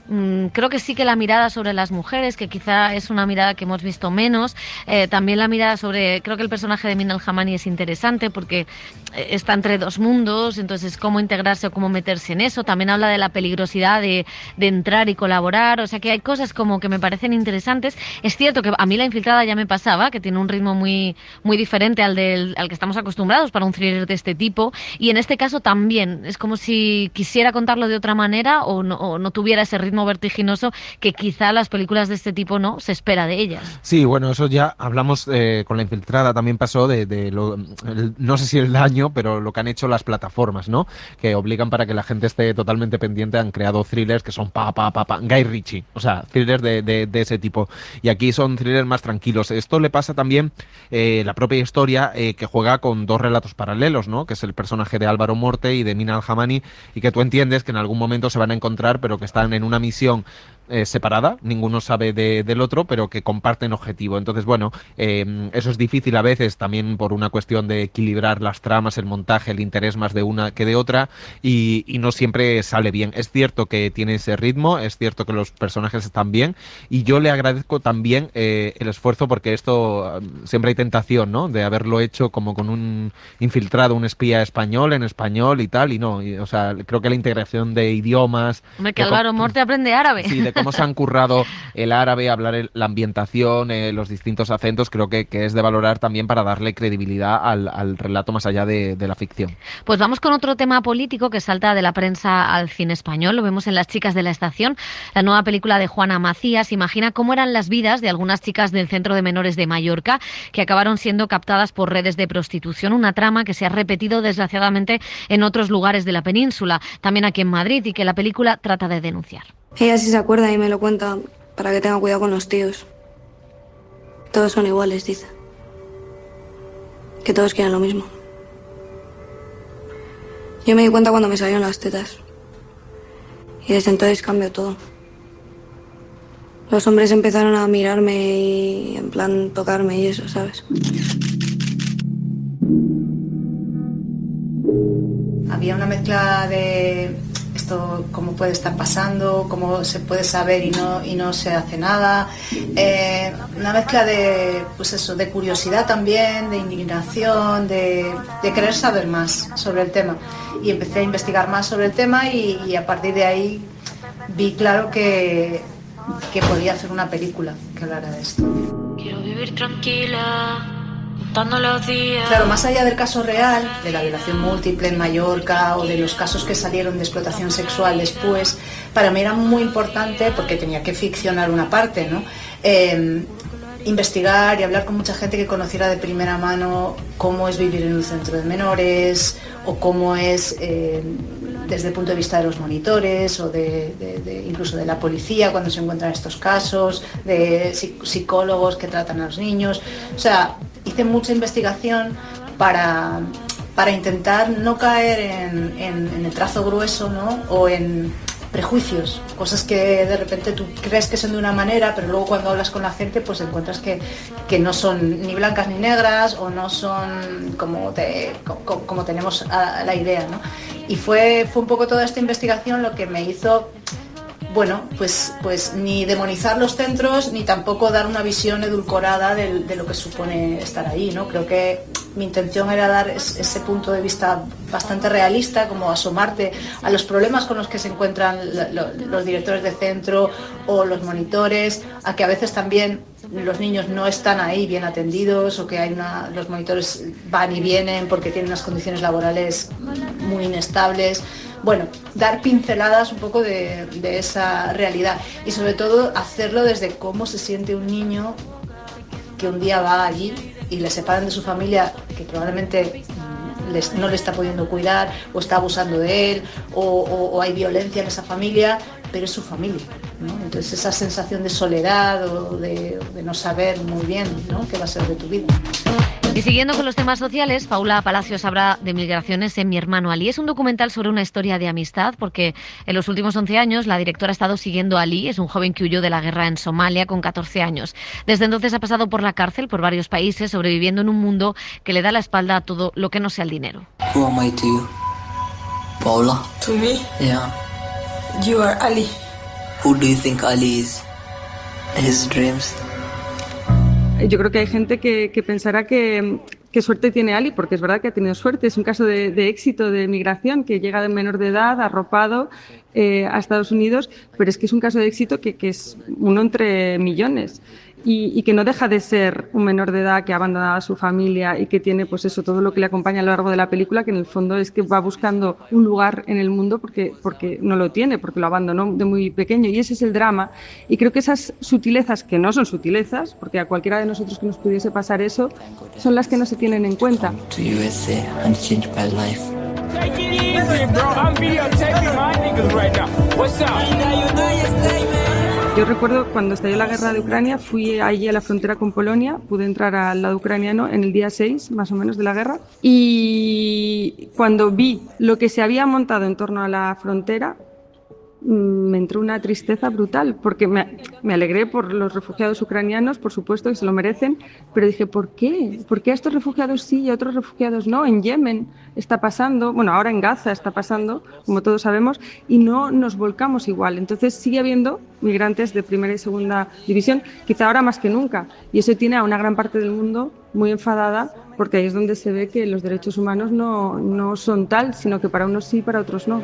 mmm, creo que sí que la mirada sobre las mujeres, que quizá es una mirada que hemos visto menos, eh, también la mirada sobre, creo que el personaje de Min al-Hamani es interesante porque está entre dos mundos, entonces cómo integrarse o cómo meterse en eso, también habla de la peligrosidad de, de entrar y colaborar, o sea que hay cosas como que me parecen interesantes. Es cierto que a mí La Infiltrada ya me pasaba, que tiene un ritmo muy, muy diferente al, del, al que estamos acostumbrados para un thriller de este tipo, y en este caso también, es como si quisiera contarlo de otra manera o no, o no tuviera ese ritmo vertiginoso que quizá las películas de este tipo no se espera de ellas. Sí, bueno, eso ya hablamos eh, con La Infiltrada, también pasó de, de lo, el, no sé si el daño, pero lo que han hecho las plataformas, ¿no? Que obligan para que la gente esté totalmente pendiente, han creado thrillers que son pa, pa, pa, pa, Guy Ritchie, o sea, thrillers de, de, de ese tipo. Y aquí son thrillers más tranquilos. Esto le pasa también eh, la propia historia eh, que juega con dos relatos paralelos, ¿no? Que es el personaje de Álvaro Morte y de Min al-Hamani, y que tú entiendes que en algún momento se van a encontrar, pero que están en una misión Eh, separada, ninguno sabe de, del otro, pero que comparten objetivo. Entonces, bueno, eh, eso es difícil a veces también por una cuestión de equilibrar las tramas, el montaje, el interés más de una que de otra, y, y no siempre sale bien. Es cierto que tiene ese ritmo, es cierto que los personajes están bien, y yo le agradezco también eh, el esfuerzo, porque esto siempre hay tentación, ¿no? De haberlo hecho como con un infiltrado, un espía español en español y tal, y no, y, o sea, creo que la integración de idiomas... Hombre, que Álvaro Morte aprende árabe. Sí, de cómo se han currado el árabe, hablar el, la ambientación, eh, los distintos acentos, creo que, que es de valorar también para darle credibilidad al, al relato más allá de, de la ficción. Pues vamos con otro tema político que salta de la prensa al cine español. Lo vemos en Las chicas de la estación. La nueva película de Juana Macías imagina cómo eran las vidas de algunas chicas del centro de menores de Mallorca que acabaron siendo captadas por redes de prostitución, una trama que se ha repetido desgraciadamente en otros lugares de la península, también aquí en Madrid, y que la película trata de denunciar. Ella sí se acuerda y me lo cuenta para que tenga cuidado con los tíos. Todos son iguales, dice. Que todos quieren lo mismo. Yo me di cuenta cuando me salieron las tetas. Y desde entonces cambió todo. Los hombres empezaron a mirarme y en plan tocarme y eso, ¿sabes? Había una mezcla de esto, cómo puede estar pasando, cómo se puede saber y no, y no se hace nada. Eh, una mezcla de, pues eso, de curiosidad también, de indignación, de, de querer saber más sobre el tema. Y empecé a investigar más sobre el tema y, y a partir de ahí vi claro que, que podía hacer una película que hablara de esto. Quiero vivir tranquila. Los días. Claro, más allá del caso real, de la violación múltiple en Mallorca o de los casos que salieron de explotación sexual después, para mí era muy importante, porque tenía que ficcionar una parte, ¿no? Eh, investigar y hablar con mucha gente que conociera de primera mano cómo es vivir en un centro de menores o cómo es eh, desde el punto de vista de los monitores o de, de, de incluso de la policía cuando se encuentran estos casos, de psicólogos que tratan a los niños. O sea, hice mucha investigación para, para intentar no caer en, en, en el trazo grueso, ¿no? O en prejuicios, cosas que de repente tú crees que son de una manera, pero luego cuando hablas con la gente pues encuentras que, que no son ni blancas ni negras o no son como, te, como, como tenemos a, a la idea, ¿no? Y fue, fue un poco toda esta investigación lo que me hizo, bueno, pues, pues ni demonizar los centros ni tampoco dar una visión edulcorada de, de lo que supone estar ahí, ¿no? Creo que mi intención era dar es, ese punto de vista bastante realista, como asomarte a los problemas con los que se encuentran lo, lo, los directores de centro o los monitores, a que a veces también los niños no están ahí bien atendidos o que hay una, los monitores van y vienen porque tienen unas condiciones laborales muy inestables. Bueno, dar pinceladas un poco de, de esa realidad y sobre todo hacerlo desde cómo se siente un niño que un día va allí y le separan de su familia, que probablemente les, no le está pudiendo cuidar o está abusando de él o, o, o hay violencia en esa familia, pero es su familia, ¿no? Entonces esa sensación de soledad o de, de no saber muy bien, ¿no?, qué va a ser de tu vida. Y siguiendo con los temas sociales, Paula Palacios habla de migraciones en Mi hermano Ali. Es un documental sobre una historia de amistad, porque en los últimos once años la directora ha estado siguiendo a Ali. Es un joven que huyó de la guerra en Somalia con catorce años. Desde entonces ha pasado por la cárcel, por varios países, sobreviviendo en un mundo que le da la espalda a todo lo que no sea el dinero. Who am I to you? Paula? To me? Yeah. You are Ali. Who do you think Ali is? His dreams. Yo creo que hay gente que, que pensará que, que suerte tiene Ali, porque es verdad que ha tenido suerte. Es un caso de, de éxito de migración, que llega de menor de edad, arropado eh, a Estados Unidos, pero es que es un caso de éxito que, que es uno entre millones. Y, y que no deja de ser un menor de edad que ha abandonado a su familia y que tiene pues eso, todo lo que le acompaña a lo largo de la película, que en el fondo es que va buscando un lugar en el mundo porque, porque no lo tiene, porque lo abandonó de muy pequeño, y ese es el drama. Y creo que esas sutilezas, que no son sutilezas, porque a cualquiera de nosotros que nos pudiese pasar eso, son las que no se tienen en cuenta. To U S A and change my life. Take it easy, bro. I'm videotaping my niggas right now. What's up? Yo recuerdo cuando estalló la guerra de Ucrania, fui allí a la frontera con Polonia, pude entrar al lado ucraniano en el día seis, más o menos, de la guerra, y cuando vi lo que se había montado en torno a la frontera, me entró una tristeza brutal, porque me, me alegré por los refugiados ucranianos, por supuesto que se lo merecen, pero dije, ¿por qué? ¿Por qué a estos refugiados sí y a otros refugiados no? En Yemen está pasando, bueno, ahora en Gaza está pasando, como todos sabemos, y no nos volcamos igual. Entonces sigue habiendo migrantes de primera y segunda división, quizá ahora más que nunca, y eso tiene a una gran parte del mundo muy enfadada, porque ahí es donde se ve que los derechos humanos no, no son tal, sino que para unos sí y para otros no.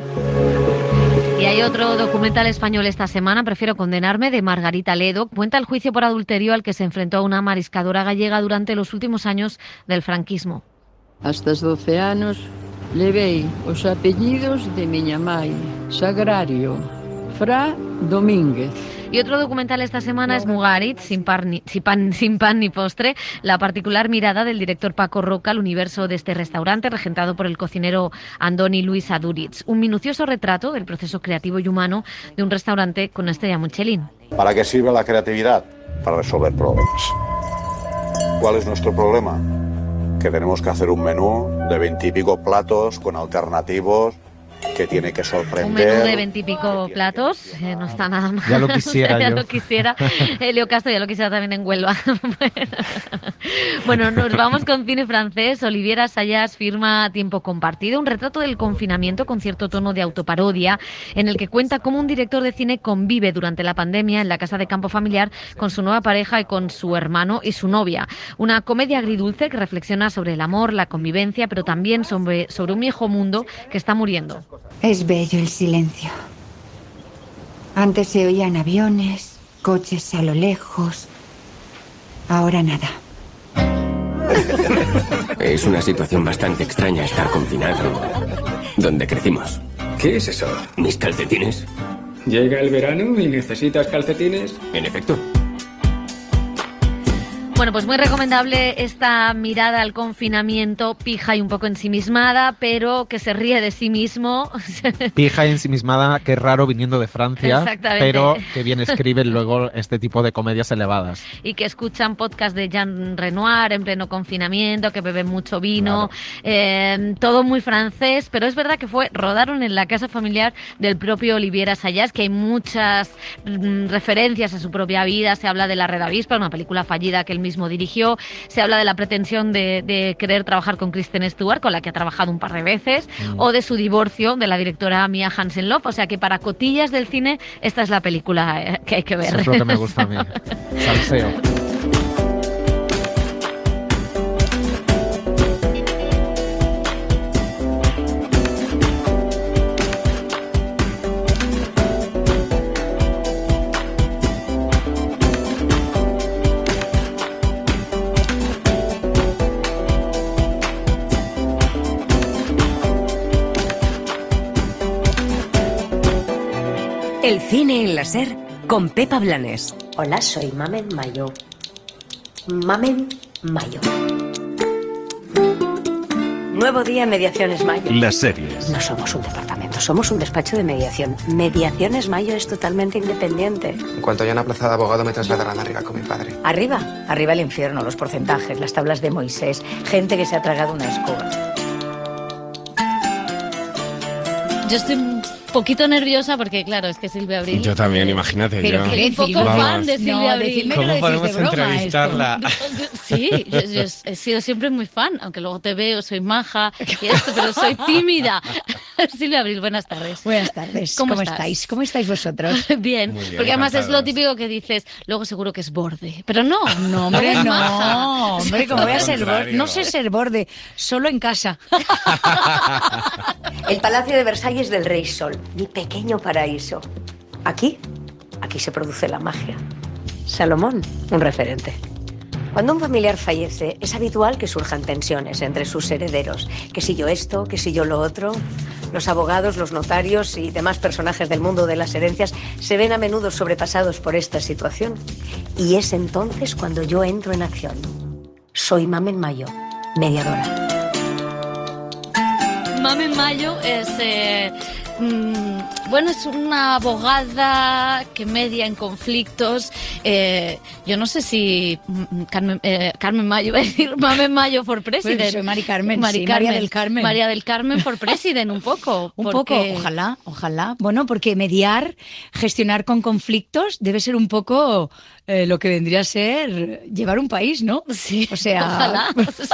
Y hay otro documental español esta semana, Prefiero condenarme, de Margarita Ledo. Cuenta el juicio por adulterio al que se enfrentó a una mariscadora gallega durante los últimos años del franquismo. Hasta os doce anos levei os apellidos de miña mãe, Sagrario, Fra Domínguez. Y otro documental esta semana es Mugarit, sin pan, ni, sin, pan, sin pan ni postre, la particular mirada del director Paco Roca al universo de este restaurante, regentado por el cocinero Andoni Luis Aduriz. Un minucioso retrato del proceso creativo y humano de un restaurante con estrella Michelin. ¿Para qué sirve la creatividad? Para resolver problemas. ¿Cuál es nuestro problema? Que tenemos que hacer un menú de veintipico platos con alternativos, que tiene que sorprender. Un menú de veintipico platos, eh, no está nada mal. Ya lo quisiera ya yo. lo quisiera. Leo Castro ya lo quisiera también en Huelva. Bueno, nos vamos con cine francés. Olivier Assayas firma Tiempo compartido, un retrato del confinamiento con cierto tono de autoparodia, en el que cuenta cómo un director de cine convive durante la pandemia en la casa de campo familiar con su nueva pareja y con su hermano y su novia. Una comedia agridulce que reflexiona sobre el amor, la convivencia, pero también sobre, sobre un viejo mundo que está muriendo. Es bello el silencio. Antes se oían aviones, coches a lo lejos. Ahora nada. Es una situación bastante extraña estar confinado donde crecimos. ¿Qué es eso? ¿Mis calcetines? ¿Llega el verano y necesitas calcetines? En efecto. Bueno, pues muy recomendable esta mirada al confinamiento, pija y un poco ensimismada, pero que se ríe de sí mismo. Pija y ensimismada, qué raro viniendo de Francia, pero que bien escriben luego este tipo de comedias elevadas. Y que escuchan podcast de Jean Renoir en pleno confinamiento, que beben mucho vino, claro. eh, todo muy francés, pero es verdad que fue rodaron en la casa familiar del propio Olivier Assayas, que hay muchas mm, referencias a su propia vida. Se habla de La Red Avispa, una película fallida que él mismo dirigió. Se habla de la pretensión de, de querer trabajar con Kristen Stewart, con la que ha trabajado un par de veces, mm. o de su divorcio de la directora Mia Hansen-Løve. O sea que para cotillas del cine esta es la película eh, que hay que ver. Eso es lo que me gusta a mí. Salseo. El cine en la SER con Pepa Blanes. Hola, soy Mamen Mayo. Mamen Mayo. Nuevo día en Mediaciones Mayo. Las series. No somos un departamento, somos un despacho de mediación. Mediaciones Mayo es totalmente independiente. En cuanto haya una plaza de abogado, me trasladarán arriba con mi padre. ¿Arriba? Arriba el infierno, los porcentajes, las tablas de Moisés, gente que se ha tragado una escoba. Yo estoy un poquito nerviosa porque, claro, es que Silvia Abril... Yo también, imagínate. Pero yo. que un poco Vamos. fan de Silvia No, Abril. ¿Cómo podemos entrevistarla? Sí, yo, yo he sido siempre muy fan, aunque luego te veo, soy maja y esto, pero soy tímida. Silvia Abril, buenas tardes. Buenas tardes. ¿Cómo, ¿Cómo estás? estáis? ¿Cómo estáis vosotros? Bien, Muy bien, porque además es lo encantados. típico que dices, luego seguro que es borde, pero no. No, hombre, es no, maja. hombre, ¿cómo voy a ser borde? Contrario. No sé ser borde, solo en casa. El Palacio de Versalles del Rey Sol, mi pequeño paraíso. Aquí, aquí se produce la magia. Salomón, un referente. Cuando un familiar fallece, es habitual que surjan tensiones entre sus herederos. Que si yo esto, que si yo lo otro. Los abogados, los notarios y demás personajes del mundo de las herencias se ven a menudo sobrepasados por esta situación. Y es entonces cuando yo entro en acción. Soy Mamen Mayo, mediadora. Mamen Mayo es, eh, mm, bueno, es una abogada que media en conflictos. Eh, yo no sé si mm, Carmen, eh, Carmen Mayo, iba a decir Mamen Mayo for President. Pues soy Mari Carmen, Mari sí, Carmen, María del Carmen. María del Carmen for President, un poco. Un porque- poco, ojalá, ojalá. Bueno, porque mediar, gestionar con conflictos debe ser un poco eh, lo que vendría a ser llevar un país, ¿no? Sí, o sea, ojalá.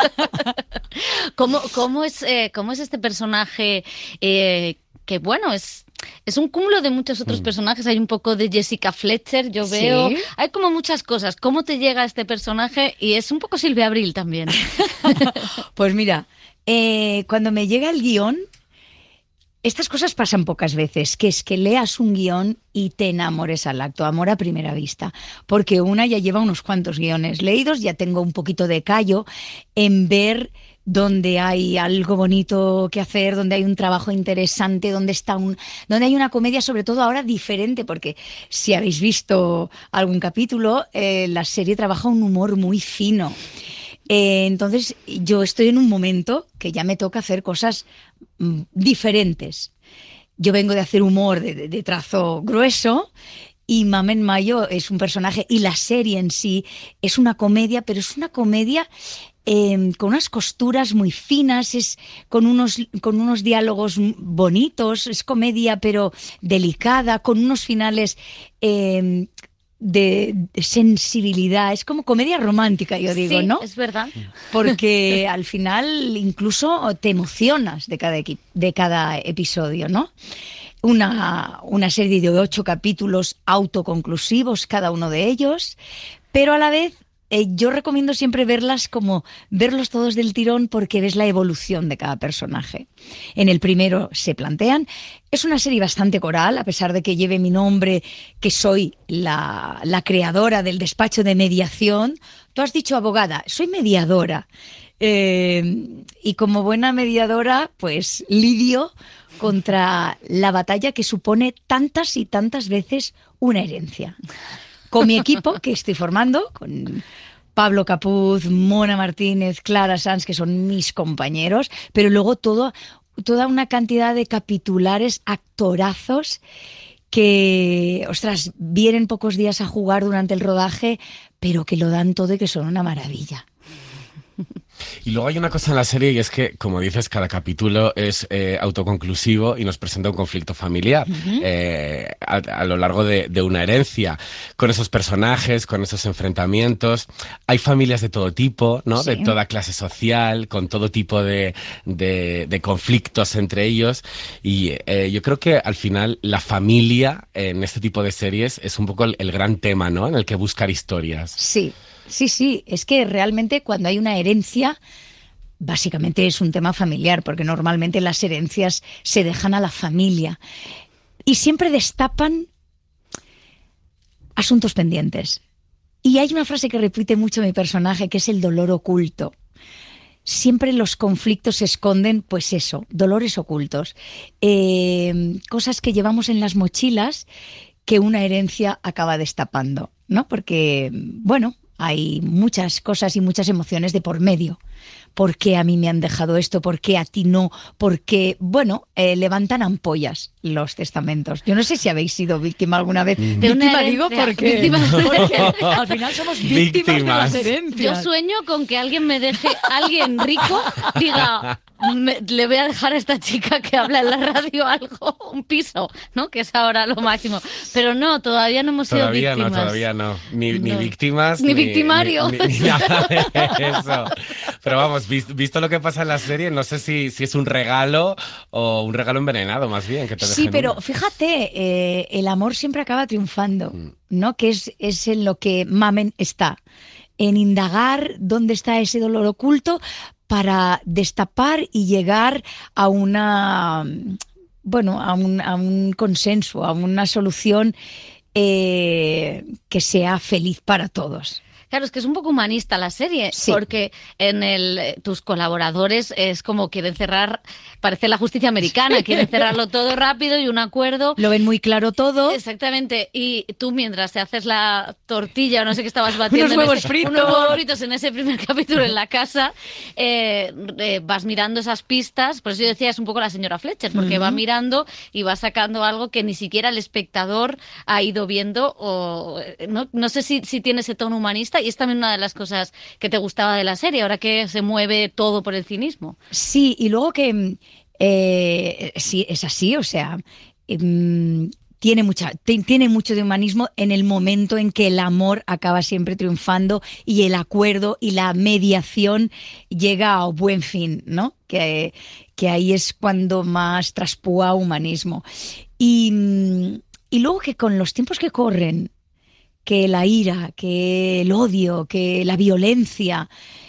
¿Cómo, cómo, es, eh, ¿Cómo es este personaje eh, que, bueno, es... Es un cúmulo de muchos otros Mm. personajes. Hay un poco de Jessica Fletcher, yo Sí. veo. Hay como muchas cosas. ¿Cómo te llega este personaje? Y es un poco Silvia Abril también. Pues mira, eh, cuando me llega el guión, estas cosas pasan pocas veces, que es que leas un guión y te enamores al acto, amor a primera vista, porque una ya lleva unos cuantos guiones leídos, ya tengo un poquito de callo en ver donde hay algo bonito que hacer, donde hay un trabajo interesante, donde está un, donde hay una comedia, sobre todo ahora diferente, porque si habéis visto algún capítulo, eh, la serie trabaja un humor muy fino. Eh, entonces yo estoy en un momento que ya me toca hacer cosas mm, diferentes. Yo vengo de hacer humor de, de, de trazo grueso y Mamen Mayo es un personaje y la serie en sí es una comedia, pero es una comedia eh, con unas costuras muy finas, es con unos, con unos diálogos bonitos, es comedia pero delicada, con unos finales eh, de, de sensibilidad, es como comedia romántica, yo digo, Sí, ¿no? es verdad. Porque al final incluso te emocionas de cada, equi- de cada episodio, ¿no? Una, una serie de ocho capítulos autoconclusivos, cada uno de ellos, pero a la vez eh, yo recomiendo siempre verlas como verlos todos del tirón porque ves la evolución de cada personaje. En el primero se plantean, es una serie bastante coral, a pesar de que lleve mi nombre, que soy la, la creadora del despacho de mediación. Tú has dicho abogada, soy mediadora. Eh, y como buena mediadora, pues lidio contra la batalla que supone tantas y tantas veces una herencia. Con mi equipo que estoy formando, con Pablo Capuz, Mona Martínez, Clara Sanz, que son mis compañeros, pero luego todo, toda una cantidad de capitulares, actorazos que, ostras, vienen pocos días a jugar durante el rodaje, pero que lo dan todo y que son una maravilla. Y luego hay una cosa en la serie y es que, como dices, cada capítulo es eh, autoconclusivo y nos presenta un conflicto familiar Ujú. eh, a, a lo largo de, de una herencia, con esos personajes, con esos enfrentamientos. Hay familias de todo tipo, ¿no? Sí. De toda clase social, con todo tipo de, de, de conflictos entre ellos. Y eh, yo creo que al final la familia en este tipo de series es un poco el, el gran tema, ¿no? En el que buscar historias. Sí, sí, sí. Es que realmente cuando hay una herencia, básicamente es un tema familiar, porque normalmente las herencias se dejan a la familia. Y siempre destapan asuntos pendientes. Y hay una frase que repite mucho mi personaje, que es el dolor oculto. Siempre los conflictos esconden, pues eso, dolores ocultos. Eh, cosas que llevamos en las mochilas que una herencia acaba destapando, ¿no? Porque, bueno, hay muchas cosas y muchas emociones de por medio. ¿Por qué a mí me han dejado esto? ¿Por qué a ti no? Porque, bueno, eh, levantan ampollas los testamentos. Yo no sé si habéis sido víctima alguna vez. De Víctima una digo herencia. porque, Víctima. porque al final somos víctimas, de las herencias. Yo sueño con que alguien me deje, alguien rico diga, me- le voy a dejar a esta chica que habla en la radio algo, un piso, ¿no? Que es ahora lo máximo. Pero no, todavía no hemos sido Todavía víctimas. no, todavía no. Ni, ni No. victimas. Ni victimario. Ni, ni- ni nada de eso. Pero Pero vamos, visto, visto lo que pasa en la serie, no sé si, si es un regalo o un regalo envenenado, más bien. Que te sí, pero una. fíjate, eh, el amor siempre acaba triunfando, mm. ¿no? Que es, es en lo que Mamen está, en indagar dónde está ese dolor oculto para destapar y llegar a una, bueno, a un, a un consenso, a una solución eh, que sea feliz para todos. Claro, es que es un poco humanista la serie, sí. porque en el tus colaboradores es como quieren cerrar, parece la justicia americana, sí. quieren cerrarlo todo rápido y un acuerdo. Lo ven muy claro todo. Exactamente, y tú mientras te haces la tortilla o no sé qué estabas batiendo, unos huevos ese, fritos, unos huevos fritos en ese primer capítulo en la casa, eh, eh, vas mirando esas pistas, por eso yo decía es un poco la señora Fletcher, porque uh-huh. va mirando y va sacando algo que ni siquiera el espectador ha ido viendo, o no, no sé si, si tiene ese tono humanista. Y es también una de las cosas que te gustaba de la serie, ahora que se mueve todo por el cinismo. Sí, y luego que eh, sí, es así, o sea, eh, tiene, mucha, t- tiene mucho de humanismo en el momento en que el amor acaba siempre triunfando y el acuerdo y la mediación llega a buen fin, ¿no? Que, que ahí es cuando más traspúa humanismo. Y, y luego que con los tiempos que corren, que la ira, que el odio, que la violencia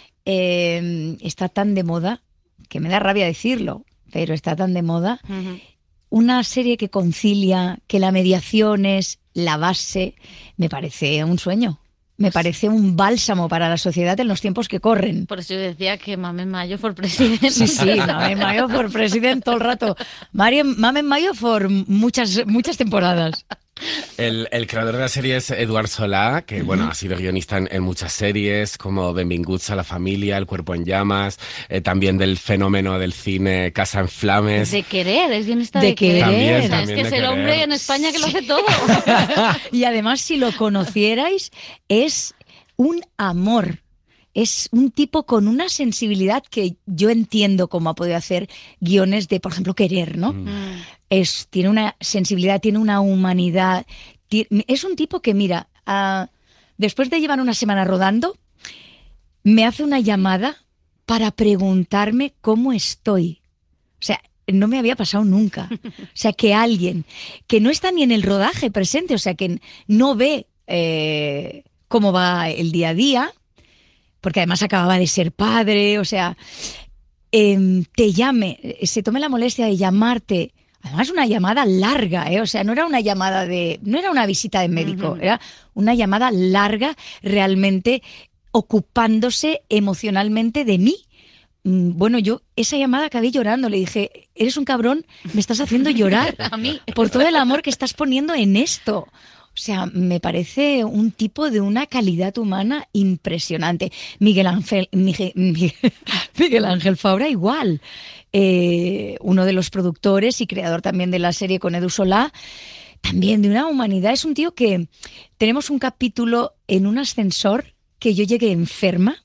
eh, está tan de moda, que me da rabia decirlo, pero está tan de moda. Uh-huh. Una serie que concilia, que la mediación es la base, me parece un sueño. Me parece un bálsamo para la sociedad en los tiempos que corren. Por eso yo decía que Mamen Mayo for president. Sí, sí, Mamen Mayo for president todo el rato. Mamen Mayo for muchas, muchas temporadas. El, el creador de la serie es Eduard Solá, que uh-huh. bueno, ha sido guionista en, en muchas series como Benvinguts a la familia, El cuerpo en llamas, eh, también del fenómeno del cine Casa en Flames. De Querer, es guionista de, de Querer. También, o sea, también es que es el hombre en España que lo hace todo. Y además, si lo conocierais, es un amor. Es un tipo con una sensibilidad que yo entiendo cómo ha podido hacer guiones de, por ejemplo, Querer, ¿no? Mm. Es, tiene una sensibilidad, tiene una humanidad. Tiene, es un tipo que, mira, uh, después de llevar una semana rodando, me hace una llamada para preguntarme cómo estoy. O sea, no me había pasado nunca. O sea, que alguien que no está ni en el rodaje presente, o sea, que no ve eh, cómo va el día a día, porque además acababa de ser padre, o sea, eh, te llame, se tome la molestia de llamarte, además una llamada larga, ¿eh? O sea, no era una llamada de, no era una visita de médico, uh-huh. era una llamada larga realmente ocupándose emocionalmente de mí. Bueno, yo esa llamada acabé llorando, le dije, eres un cabrón, me estás haciendo llorar a mí por todo el amor que estás poniendo en esto. O sea, me parece un tipo de una calidad humana impresionante. Miguel Ángel, Miguel, Miguel Ángel Fabra igual, eh, uno de los productores y creador también de la serie con Edu Solá, también de una humanidad. Es un tío que tenemos un capítulo en un ascensor que yo llegué enferma.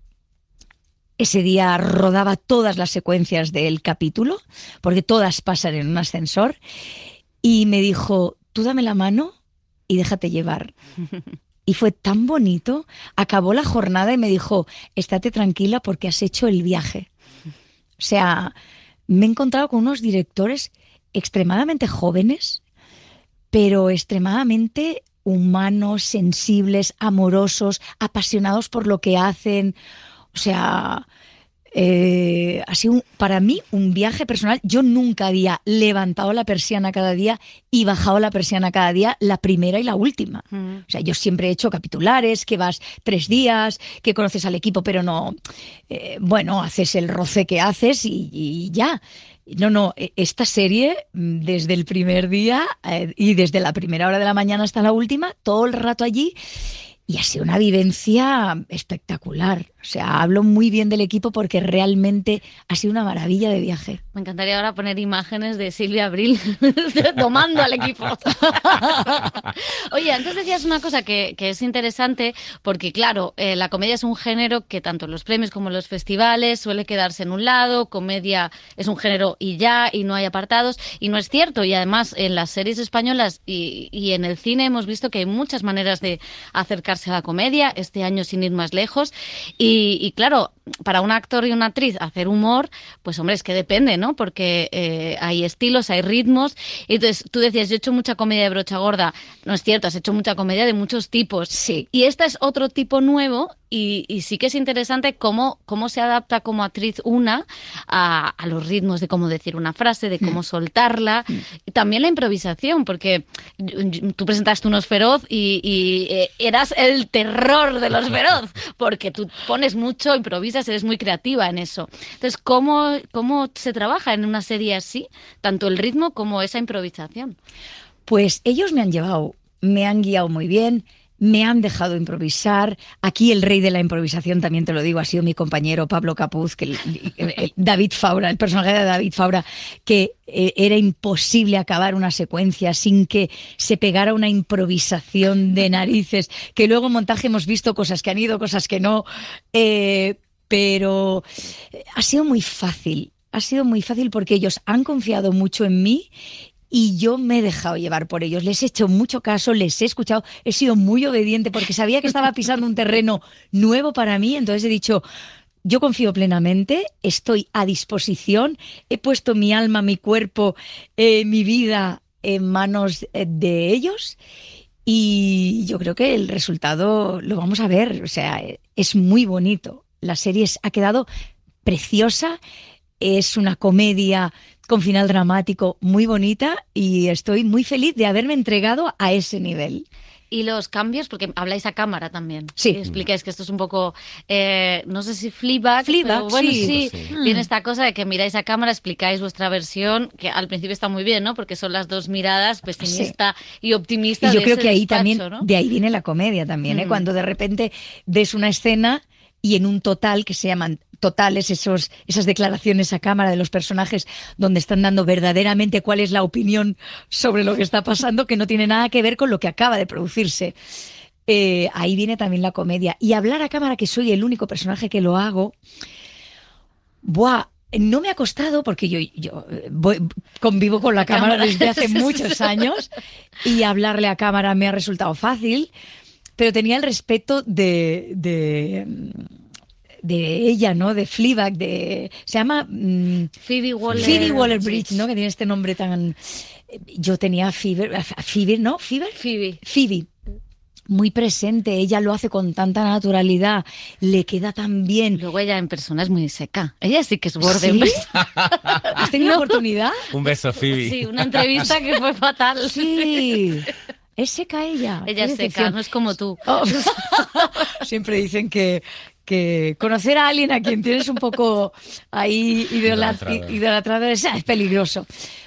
Ese día rodaba todas las secuencias del capítulo, porque todas pasan en un ascensor, y me dijo, tú dame la mano y déjate llevar. Y fue tan bonito. Acabó la jornada y me dijo, estate tranquila porque has hecho el viaje. O sea, me he encontrado con unos directores extremadamente jóvenes, pero extremadamente humanos, sensibles, amorosos, apasionados por lo que hacen. O sea, eh, ha sido un, para mí un viaje personal. Yo nunca había levantado la persiana cada día y bajado la persiana cada día, la primera y la última. Mm. O sea, yo siempre he hecho capitulares, que vas tres días, que conoces al equipo, pero no, eh, bueno, haces el roce que haces y, y ya. No, no, esta serie, desde el primer día eh, y desde la primera hora de la mañana hasta la última, todo el rato allí. Y ha sido una vivencia espectacular. O sea, hablo muy bien del equipo porque realmente ha sido una maravilla de viaje. Me encantaría ahora poner imágenes de Silvia Abril domando al equipo. Oye, antes decías una cosa que, que es interesante porque, claro, eh, la comedia es un género que tanto en los premios como en los festivales suele quedarse en un lado. Comedia es un género y ya, y no hay apartados. Y no es cierto. Y además, en las series españolas y, y en el cine hemos visto que hay muchas maneras de acercarse a la comedia. Este año, sin ir más lejos. Y Y, y claro, para un actor y una actriz hacer humor, pues hombre, es que depende, ¿no? Porque eh, hay estilos, hay ritmos. Y entonces tú decías, yo he hecho mucha comedia de brocha gorda. No es cierto, has hecho mucha comedia de muchos tipos. Sí. Y esta es otro tipo nuevo y, y sí que es interesante cómo, cómo se adapta como actriz una a, a los ritmos de cómo decir una frase, de cómo mm. soltarla. Mm. Y también la improvisación, porque tú presentaste unos Feroz y, y eh, eras el terror de los Feroz, porque tú pones mucho, improvisas, eres muy creativa en eso. Entonces, ¿cómo, cómo se trabaja en una serie así? Tanto el ritmo como esa improvisación. Pues ellos me han llevado, me han guiado muy bien, me han dejado improvisar. Aquí el rey de la improvisación, también te lo digo, ha sido mi compañero Pablo Capuz, que el, el, el David Faura, el personaje de David Faura, que eh, era imposible acabar una secuencia sin que se pegara una improvisación de narices, que luego en montaje hemos visto cosas que han ido, cosas que no, eh, pero ha sido muy fácil, ha sido muy fácil porque ellos han confiado mucho en mí. Y yo me he dejado llevar por ellos, les he hecho mucho caso, les he escuchado, he sido muy obediente porque sabía que estaba pisando un terreno nuevo para mí, entonces he dicho, yo confío plenamente, estoy a disposición, he puesto mi alma, mi cuerpo, eh, mi vida en manos de ellos y yo creo que el resultado lo vamos a ver, o sea, es muy bonito, la serie ha quedado preciosa, es una comedia con final dramático muy bonita y estoy muy feliz de haberme entregado a ese nivel. Y los cambios, porque habláis a cámara también. Sí. Y explicáis que esto es un poco, eh, no sé si Fleabag, Fleabag, pero bueno, sí. sí, sí. Tiene esta cosa de que miráis a cámara, explicáis vuestra versión, que al principio está muy bien, ¿no? Porque son las dos miradas, pesimista sí. y optimista. Y yo de creo ese que ahí despacho, también, ¿no? de ahí viene la comedia también, ¿eh? Mm. Cuando de repente ves una escena y en un total, que se llaman totales, esos, esas declaraciones a cámara de los personajes donde están dando verdaderamente cuál es la opinión sobre lo que está pasando, que no tiene nada que ver con lo que acaba de producirse. Eh, ahí viene también la comedia. Y hablar a cámara, que soy el único personaje que lo hago, ¡buah! No me ha costado porque yo, yo voy, convivo con la cámara, cámara desde hace muchos años y hablarle a cámara me ha resultado fácil, pero tenía el respeto de... de de ella, ¿no? De Fleabag, de... Se llama... Mmm, Phoebe Waller... Phoebe Waller-Bridge, ¿no? Que tiene este nombre tan... Yo tenía Phoebe... Phoebe, ¿no? Phoebe. Phoebe. Phoebe. Muy presente, ella lo hace con tanta naturalidad, le queda tan bien. Luego ella en persona es muy seca. Ella sí que es borde. ¿Sí? ¿Has tenido no. oportunidad? Un beso, Phoebe. Sí, una entrevista que fue fatal. Sí. Es seca ella. Ella es seca, no es como tú. Oh. Siempre dicen que... que conocer a alguien a quien tienes un poco ahí idolatrado es, es peligroso.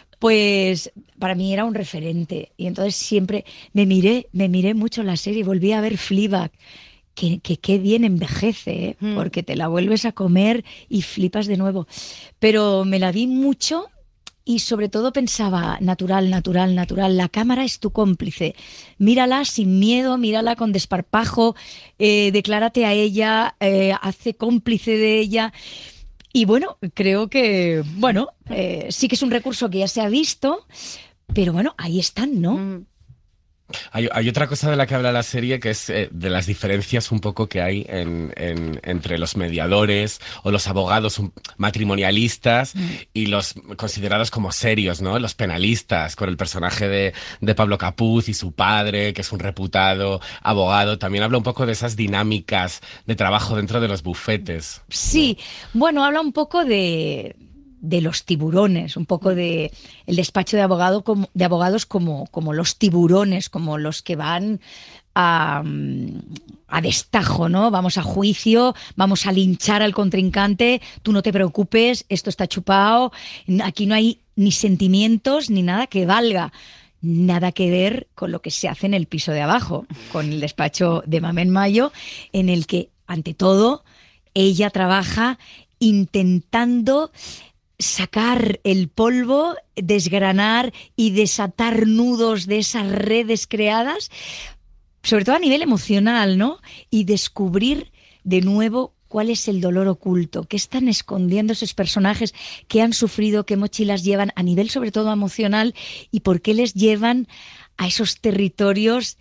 Pues para mí era un referente y entonces siempre me miré, me miré mucho la serie, volví a ver Fleabag, que qué que bien envejece, ¿eh? mm. porque te la vuelves a comer y flipas de nuevo. Pero me la vi mucho y sobre todo pensaba, natural, natural, natural, la cámara es tu cómplice. Mírala sin miedo, mírala con desparpajo, eh, declárate a ella, eh, hazte cómplice de ella. Y bueno, creo que, bueno, eh, sí que es un recurso que ya se ha visto, pero bueno, ahí están, ¿no? Mm. Hay, hay otra cosa de la que habla la serie que es eh, de las diferencias un poco que hay en, en, entre los mediadores o los abogados matrimonialistas mm. y los considerados como serios, ¿no? Los penalistas, con el personaje de, de Pablo Capuz y su padre, que es un reputado abogado. También habla un poco de esas dinámicas de trabajo dentro de los bufetes. Sí, bueno, habla un poco de... de los tiburones, un poco de el despacho de, abogado como, de abogados como, como los tiburones, como los que van a, a destajo, ¿no? Vamos a juicio, vamos a linchar al contrincante, tú no te preocupes, esto está chupado, aquí no hay ni sentimientos ni nada que valga. Nada que ver con lo que se hace en el piso de abajo, con el despacho de Mamen Mayo, en el que, ante todo, ella trabaja intentando sacar el polvo, desgranar y desatar nudos de esas redes creadas, sobre todo a nivel emocional, ¿no? Y descubrir de nuevo cuál es el dolor oculto, qué están escondiendo esos personajes, qué han sufrido, qué mochilas llevan a nivel sobre todo emocional y por qué les llevan a esos territorios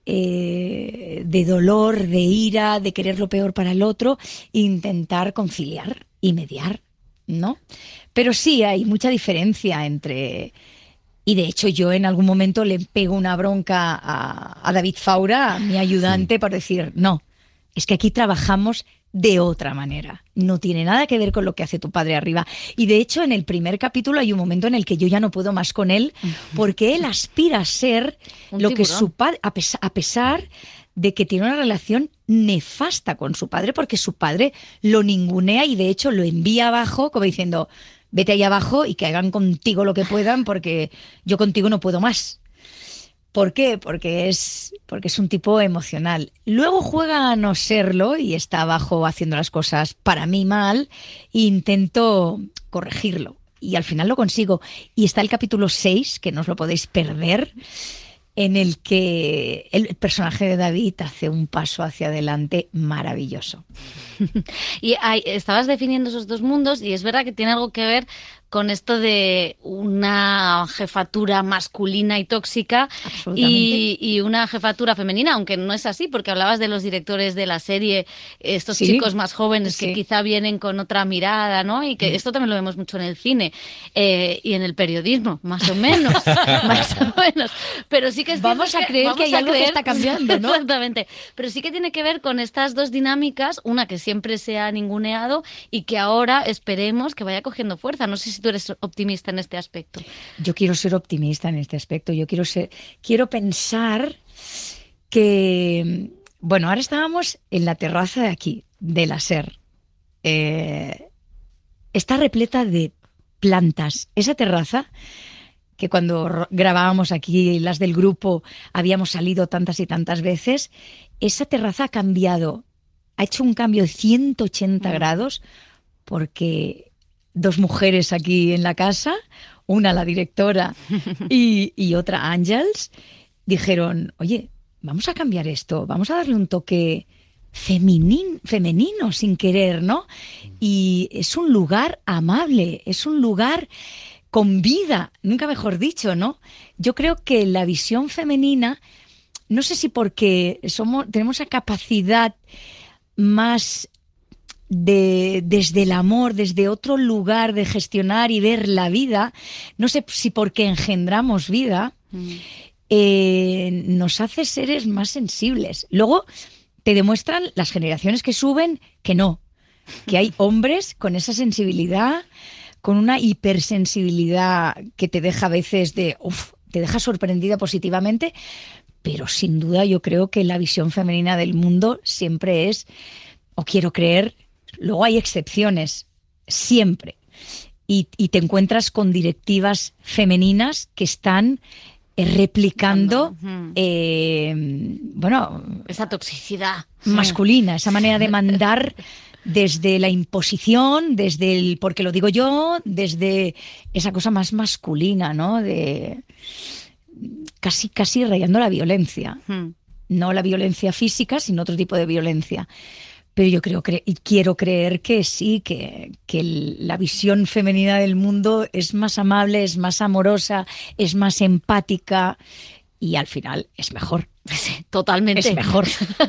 eh, de dolor, de ira, de querer lo peor para el otro, e intentar conciliar y mediar, ¿no? Pero sí hay mucha diferencia entre... Y de hecho yo en algún momento le pego una bronca a, a David Faura, a mi ayudante, por decir, no, es que aquí trabajamos de otra manera. No tiene nada que ver con lo que hace tu padre arriba. Y de hecho en el primer capítulo hay un momento en el que yo ya no puedo más con él, porque él aspira a ser Un lo que tiburón. su padre, a pesar, a pesar de que tiene una relación nefasta con su padre, porque su padre lo ningunea y de hecho lo envía abajo como diciendo, vete ahí abajo y que hagan contigo lo que puedan porque yo contigo no puedo más. ¿Por qué? Porque es, porque es un tipo emocional. Luego juega a no serlo y está abajo haciendo las cosas para mí mal e intento corregirlo. Y al final lo consigo. Y está el capítulo seis, que no os lo podéis perder, en el que el personaje de David hace un paso hacia adelante maravilloso. Y hay, estabas definiendo esos dos mundos y es verdad que tiene algo que ver con esto de una jefatura masculina y tóxica y, y una jefatura femenina, aunque no es así, porque hablabas de los directores de la serie, estos Sí, chicos más jóvenes sí. que quizá vienen con otra mirada, ¿no? Y que esto también lo vemos mucho en el cine eh, y en el periodismo, más o menos, más o menos. Pero sí que es Vamos cierto a creer vamos que hay a algo que creer- está cambiando, ¿no? Exactamente. Pero sí que tiene que ver con estas dos dinámicas, una que siempre se ha ninguneado y que ahora esperemos que vaya cogiendo fuerza. No sé si tú eres optimista en este aspecto. Yo quiero ser optimista en este aspecto. Yo quiero ser, quiero pensar que, bueno, ahora estábamos en la terraza de aquí, de la SER. Eh, está repleta de plantas. Esa terraza, que cuando ro- grabábamos aquí las del grupo habíamos salido tantas y tantas veces, esa terraza ha cambiado, ha hecho un cambio de ciento ochenta grados porque dos mujeres aquí en la casa, una la directora y, y otra Ángels, dijeron, oye, vamos a cambiar esto, vamos a darle un toque feminin- femenino sin querer, ¿no? Y es un lugar amable, es un lugar con vida, nunca mejor dicho, ¿no? Yo creo que la visión femenina, no sé si porque somos, tenemos esa capacidad más de, desde el amor, desde otro lugar de gestionar y ver la vida, no sé si porque engendramos vida, eh, nos hace seres más sensibles. Luego te demuestran las generaciones que suben que no, que hay hombres con esa sensibilidad, con una hipersensibilidad que te deja a veces de, uf, te deja sorprendida positivamente, pero sin duda yo creo que la visión femenina del mundo siempre es, o quiero creer, luego hay excepciones, siempre, y, y te encuentras con directivas femeninas que están eh, replicando, Ujú. eh, bueno, Esa toxicidad masculina, esa manera de mandar desde la imposición, desde el porque lo digo yo, desde esa cosa más masculina, ¿no? De casi casi rayando la violencia. Hmm. No la violencia física, sino otro tipo de violencia. Pero yo creo cre- y quiero creer que sí, que, que el- la visión femenina del mundo es más amable, es más amorosa, es más empática y al final es mejor. Totalmente. Es mejor.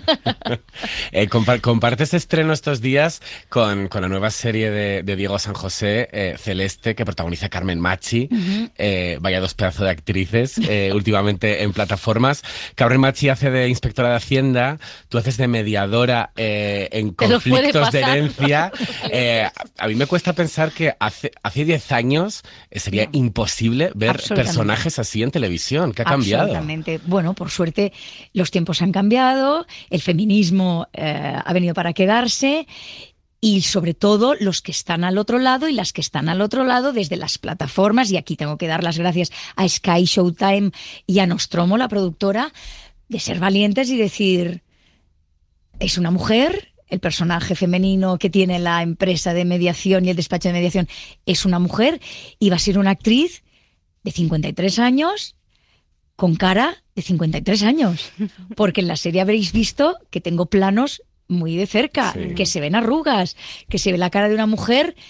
Eh, compa- compartes estreno estos días con, con la nueva serie de, de Diego San José, eh, Celeste, que protagoniza Carmen Machi. Ujú. Eh, vaya dos pedazos de actrices eh, últimamente en plataformas. Carmen Machi hace de inspectora de Hacienda, tú haces de mediadora eh, en Te lo puede conflictos de pasar. herencia. Eh, a, a mí me cuesta pensar que hace hace diez años eh, sería imposible ver Absolutamente. personajes así en televisión. ¿Qué ha cambiado? Absolutamente. Bueno, por suerte los tiempos han cambiado, el feminismo eh, ha venido para quedarse y sobre todo los que están al otro lado y las que están al otro lado desde las plataformas, y aquí tengo que dar las gracias a Sky, Showtime y a Nostromo, la productora, de ser valientes y decir, es una mujer, el personaje femenino que tiene la empresa de mediación y el despacho de mediación es una mujer y va a ser una actriz de cincuenta y tres años con cara de cincuenta y tres años, porque en la serie habréis visto que tengo planos muy de cerca, Sí. que se ven arrugas, que se ve la cara de una mujer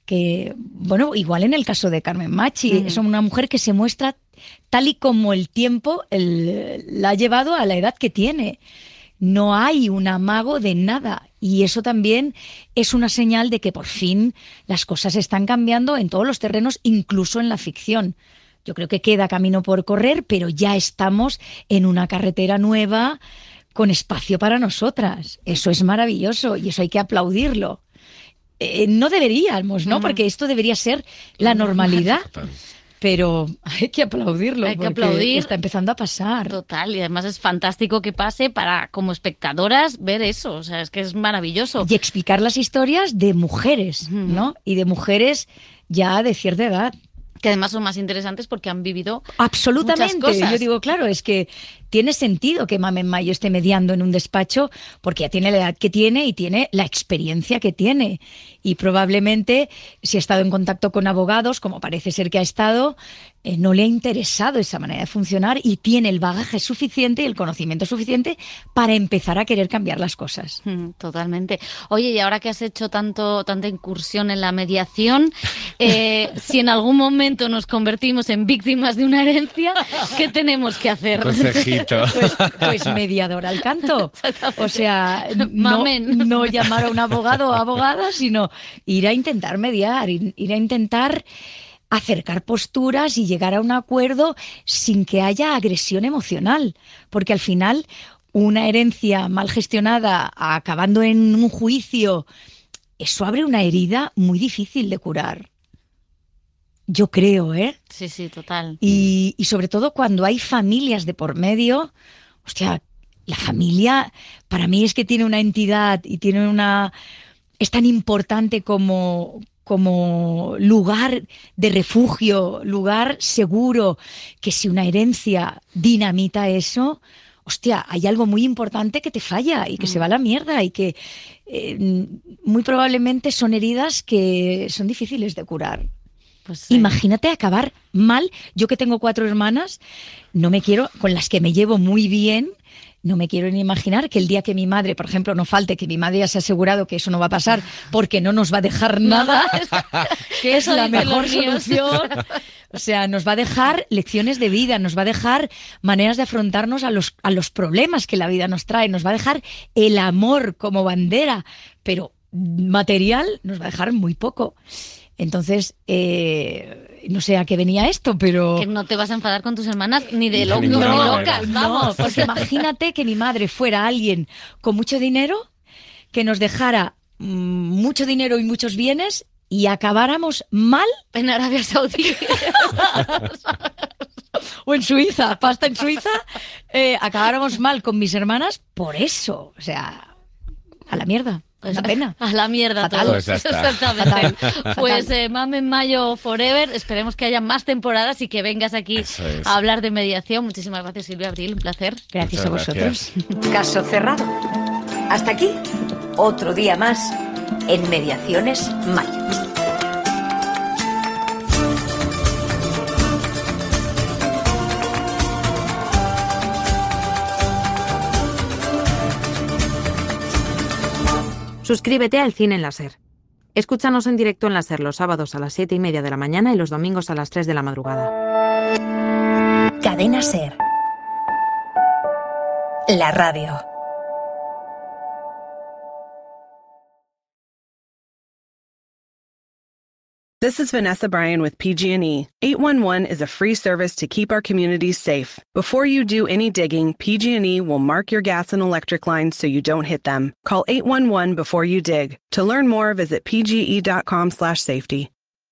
que, bueno, igual en el caso de Carmen Machi, Mm. es una mujer que se muestra tal y como el tiempo el- la ha llevado a la edad que tiene. No hay un amago de nada y eso también es una señal de que por fin las cosas están cambiando en todos los terrenos, incluso en la ficción. Yo creo que queda camino por correr, pero ya estamos en una carretera nueva con espacio para nosotras. Eso es maravilloso y eso hay que aplaudirlo. Eh, no deberíamos, ¿no? Mm. Porque esto debería ser la normalidad. Pero hay que aplaudirlo. Hay que porque aplaudir. Está empezando a pasar. Total, y además es fantástico que pase para, como espectadoras, ver eso. O sea, es que es maravilloso. Y explicar las historias de mujeres, ¿no? Y de mujeres ya de cierta edad. Que además son más interesantes porque han vivido Absolutamente. muchas cosas. Yo digo, claro, es que tiene sentido que Mamen Mayo esté mediando en un despacho porque ya tiene la edad que tiene y tiene la experiencia que tiene. Y probablemente, si ha estado en contacto con abogados, como parece ser que ha estado, eh, no le ha interesado esa manera de funcionar y tiene el bagaje suficiente y el conocimiento suficiente para empezar a querer cambiar las cosas. Mm, Totalmente. Oye, y ahora que has hecho tanto tanta incursión en la mediación, eh, si en algún momento nos convertimos en víctimas de una herencia, ¿qué tenemos que hacer? Consejito. Pues, pues mediadora al canto. O sea, no, Mamen. no llamar a un abogado o abogada, sino ir a intentar mediar, ir, ir a intentar acercar posturas y llegar a un acuerdo sin que haya agresión emocional. Porque al final, una herencia mal gestionada acabando en un juicio, eso abre una herida muy difícil de curar. Yo creo, ¿eh? Sí, sí, total. Y, y sobre todo cuando hay familias de por medio, hostia, la familia para mí es que tiene una entidad y tiene una... es tan importante como, como lugar de refugio, lugar seguro, que si una herencia dinamita eso, hostia, hay algo muy importante que te falla y que se va a la mierda y que eh, muy probablemente son heridas que son difíciles de curar. Pues sí. Imagínate acabar mal. Yo que tengo cuatro hermanas, no me quiero, con las que me llevo muy bien, no me quiero ni imaginar que el día que mi madre, por ejemplo, no falte, que mi madre ya se ha asegurado que eso no va a pasar porque no nos va a dejar nada, que es Eso la dicen mejor los míos. solución. O sea, nos va a dejar lecciones de vida, nos va a dejar maneras de afrontarnos a los, a los problemas que la vida nos trae, nos va a dejar el amor como bandera, pero material nos va a dejar muy poco. Entonces, eh, no sé a qué venía esto, pero... Que no te vas a enfadar con tus hermanas ni de, De lo, ni de ninguna manera. locas, No, vamos. porque imagínate que mi madre fuera alguien con mucho dinero, que nos dejara mm, mucho dinero y muchos bienes y acabáramos mal En Arabia Saudí. o en Suiza, pasta en Suiza, eh, acabáramos mal con mis hermanas por eso. O sea, a la mierda. Una pena. A la mierda Fatal. todo. Pues ya está. Exactamente. Fatal. Pues eh, Mamen Mayo Forever, esperemos que haya más temporadas y que vengas aquí Eso es. a hablar de mediación. Muchísimas gracias, Silvia Abril, un placer. Gracias a Muchas vosotros. gracias. Caso cerrado. Hasta aquí, otro día más en Mediaciones Mayo. Suscríbete al Cine en la Ser. Escúchanos en directo en la Ser los sábados a las siete y media de la mañana y los domingos a las tres de la madrugada. Cadena Ser. La radio. This is Vanessa Bryan with P G and E. eight one one is a free service to keep our communities safe. Before you do any digging, P G and E will mark your gas and electric lines so you don't hit them. Call eight one one before you dig. To learn more, visit pge.com slash safety.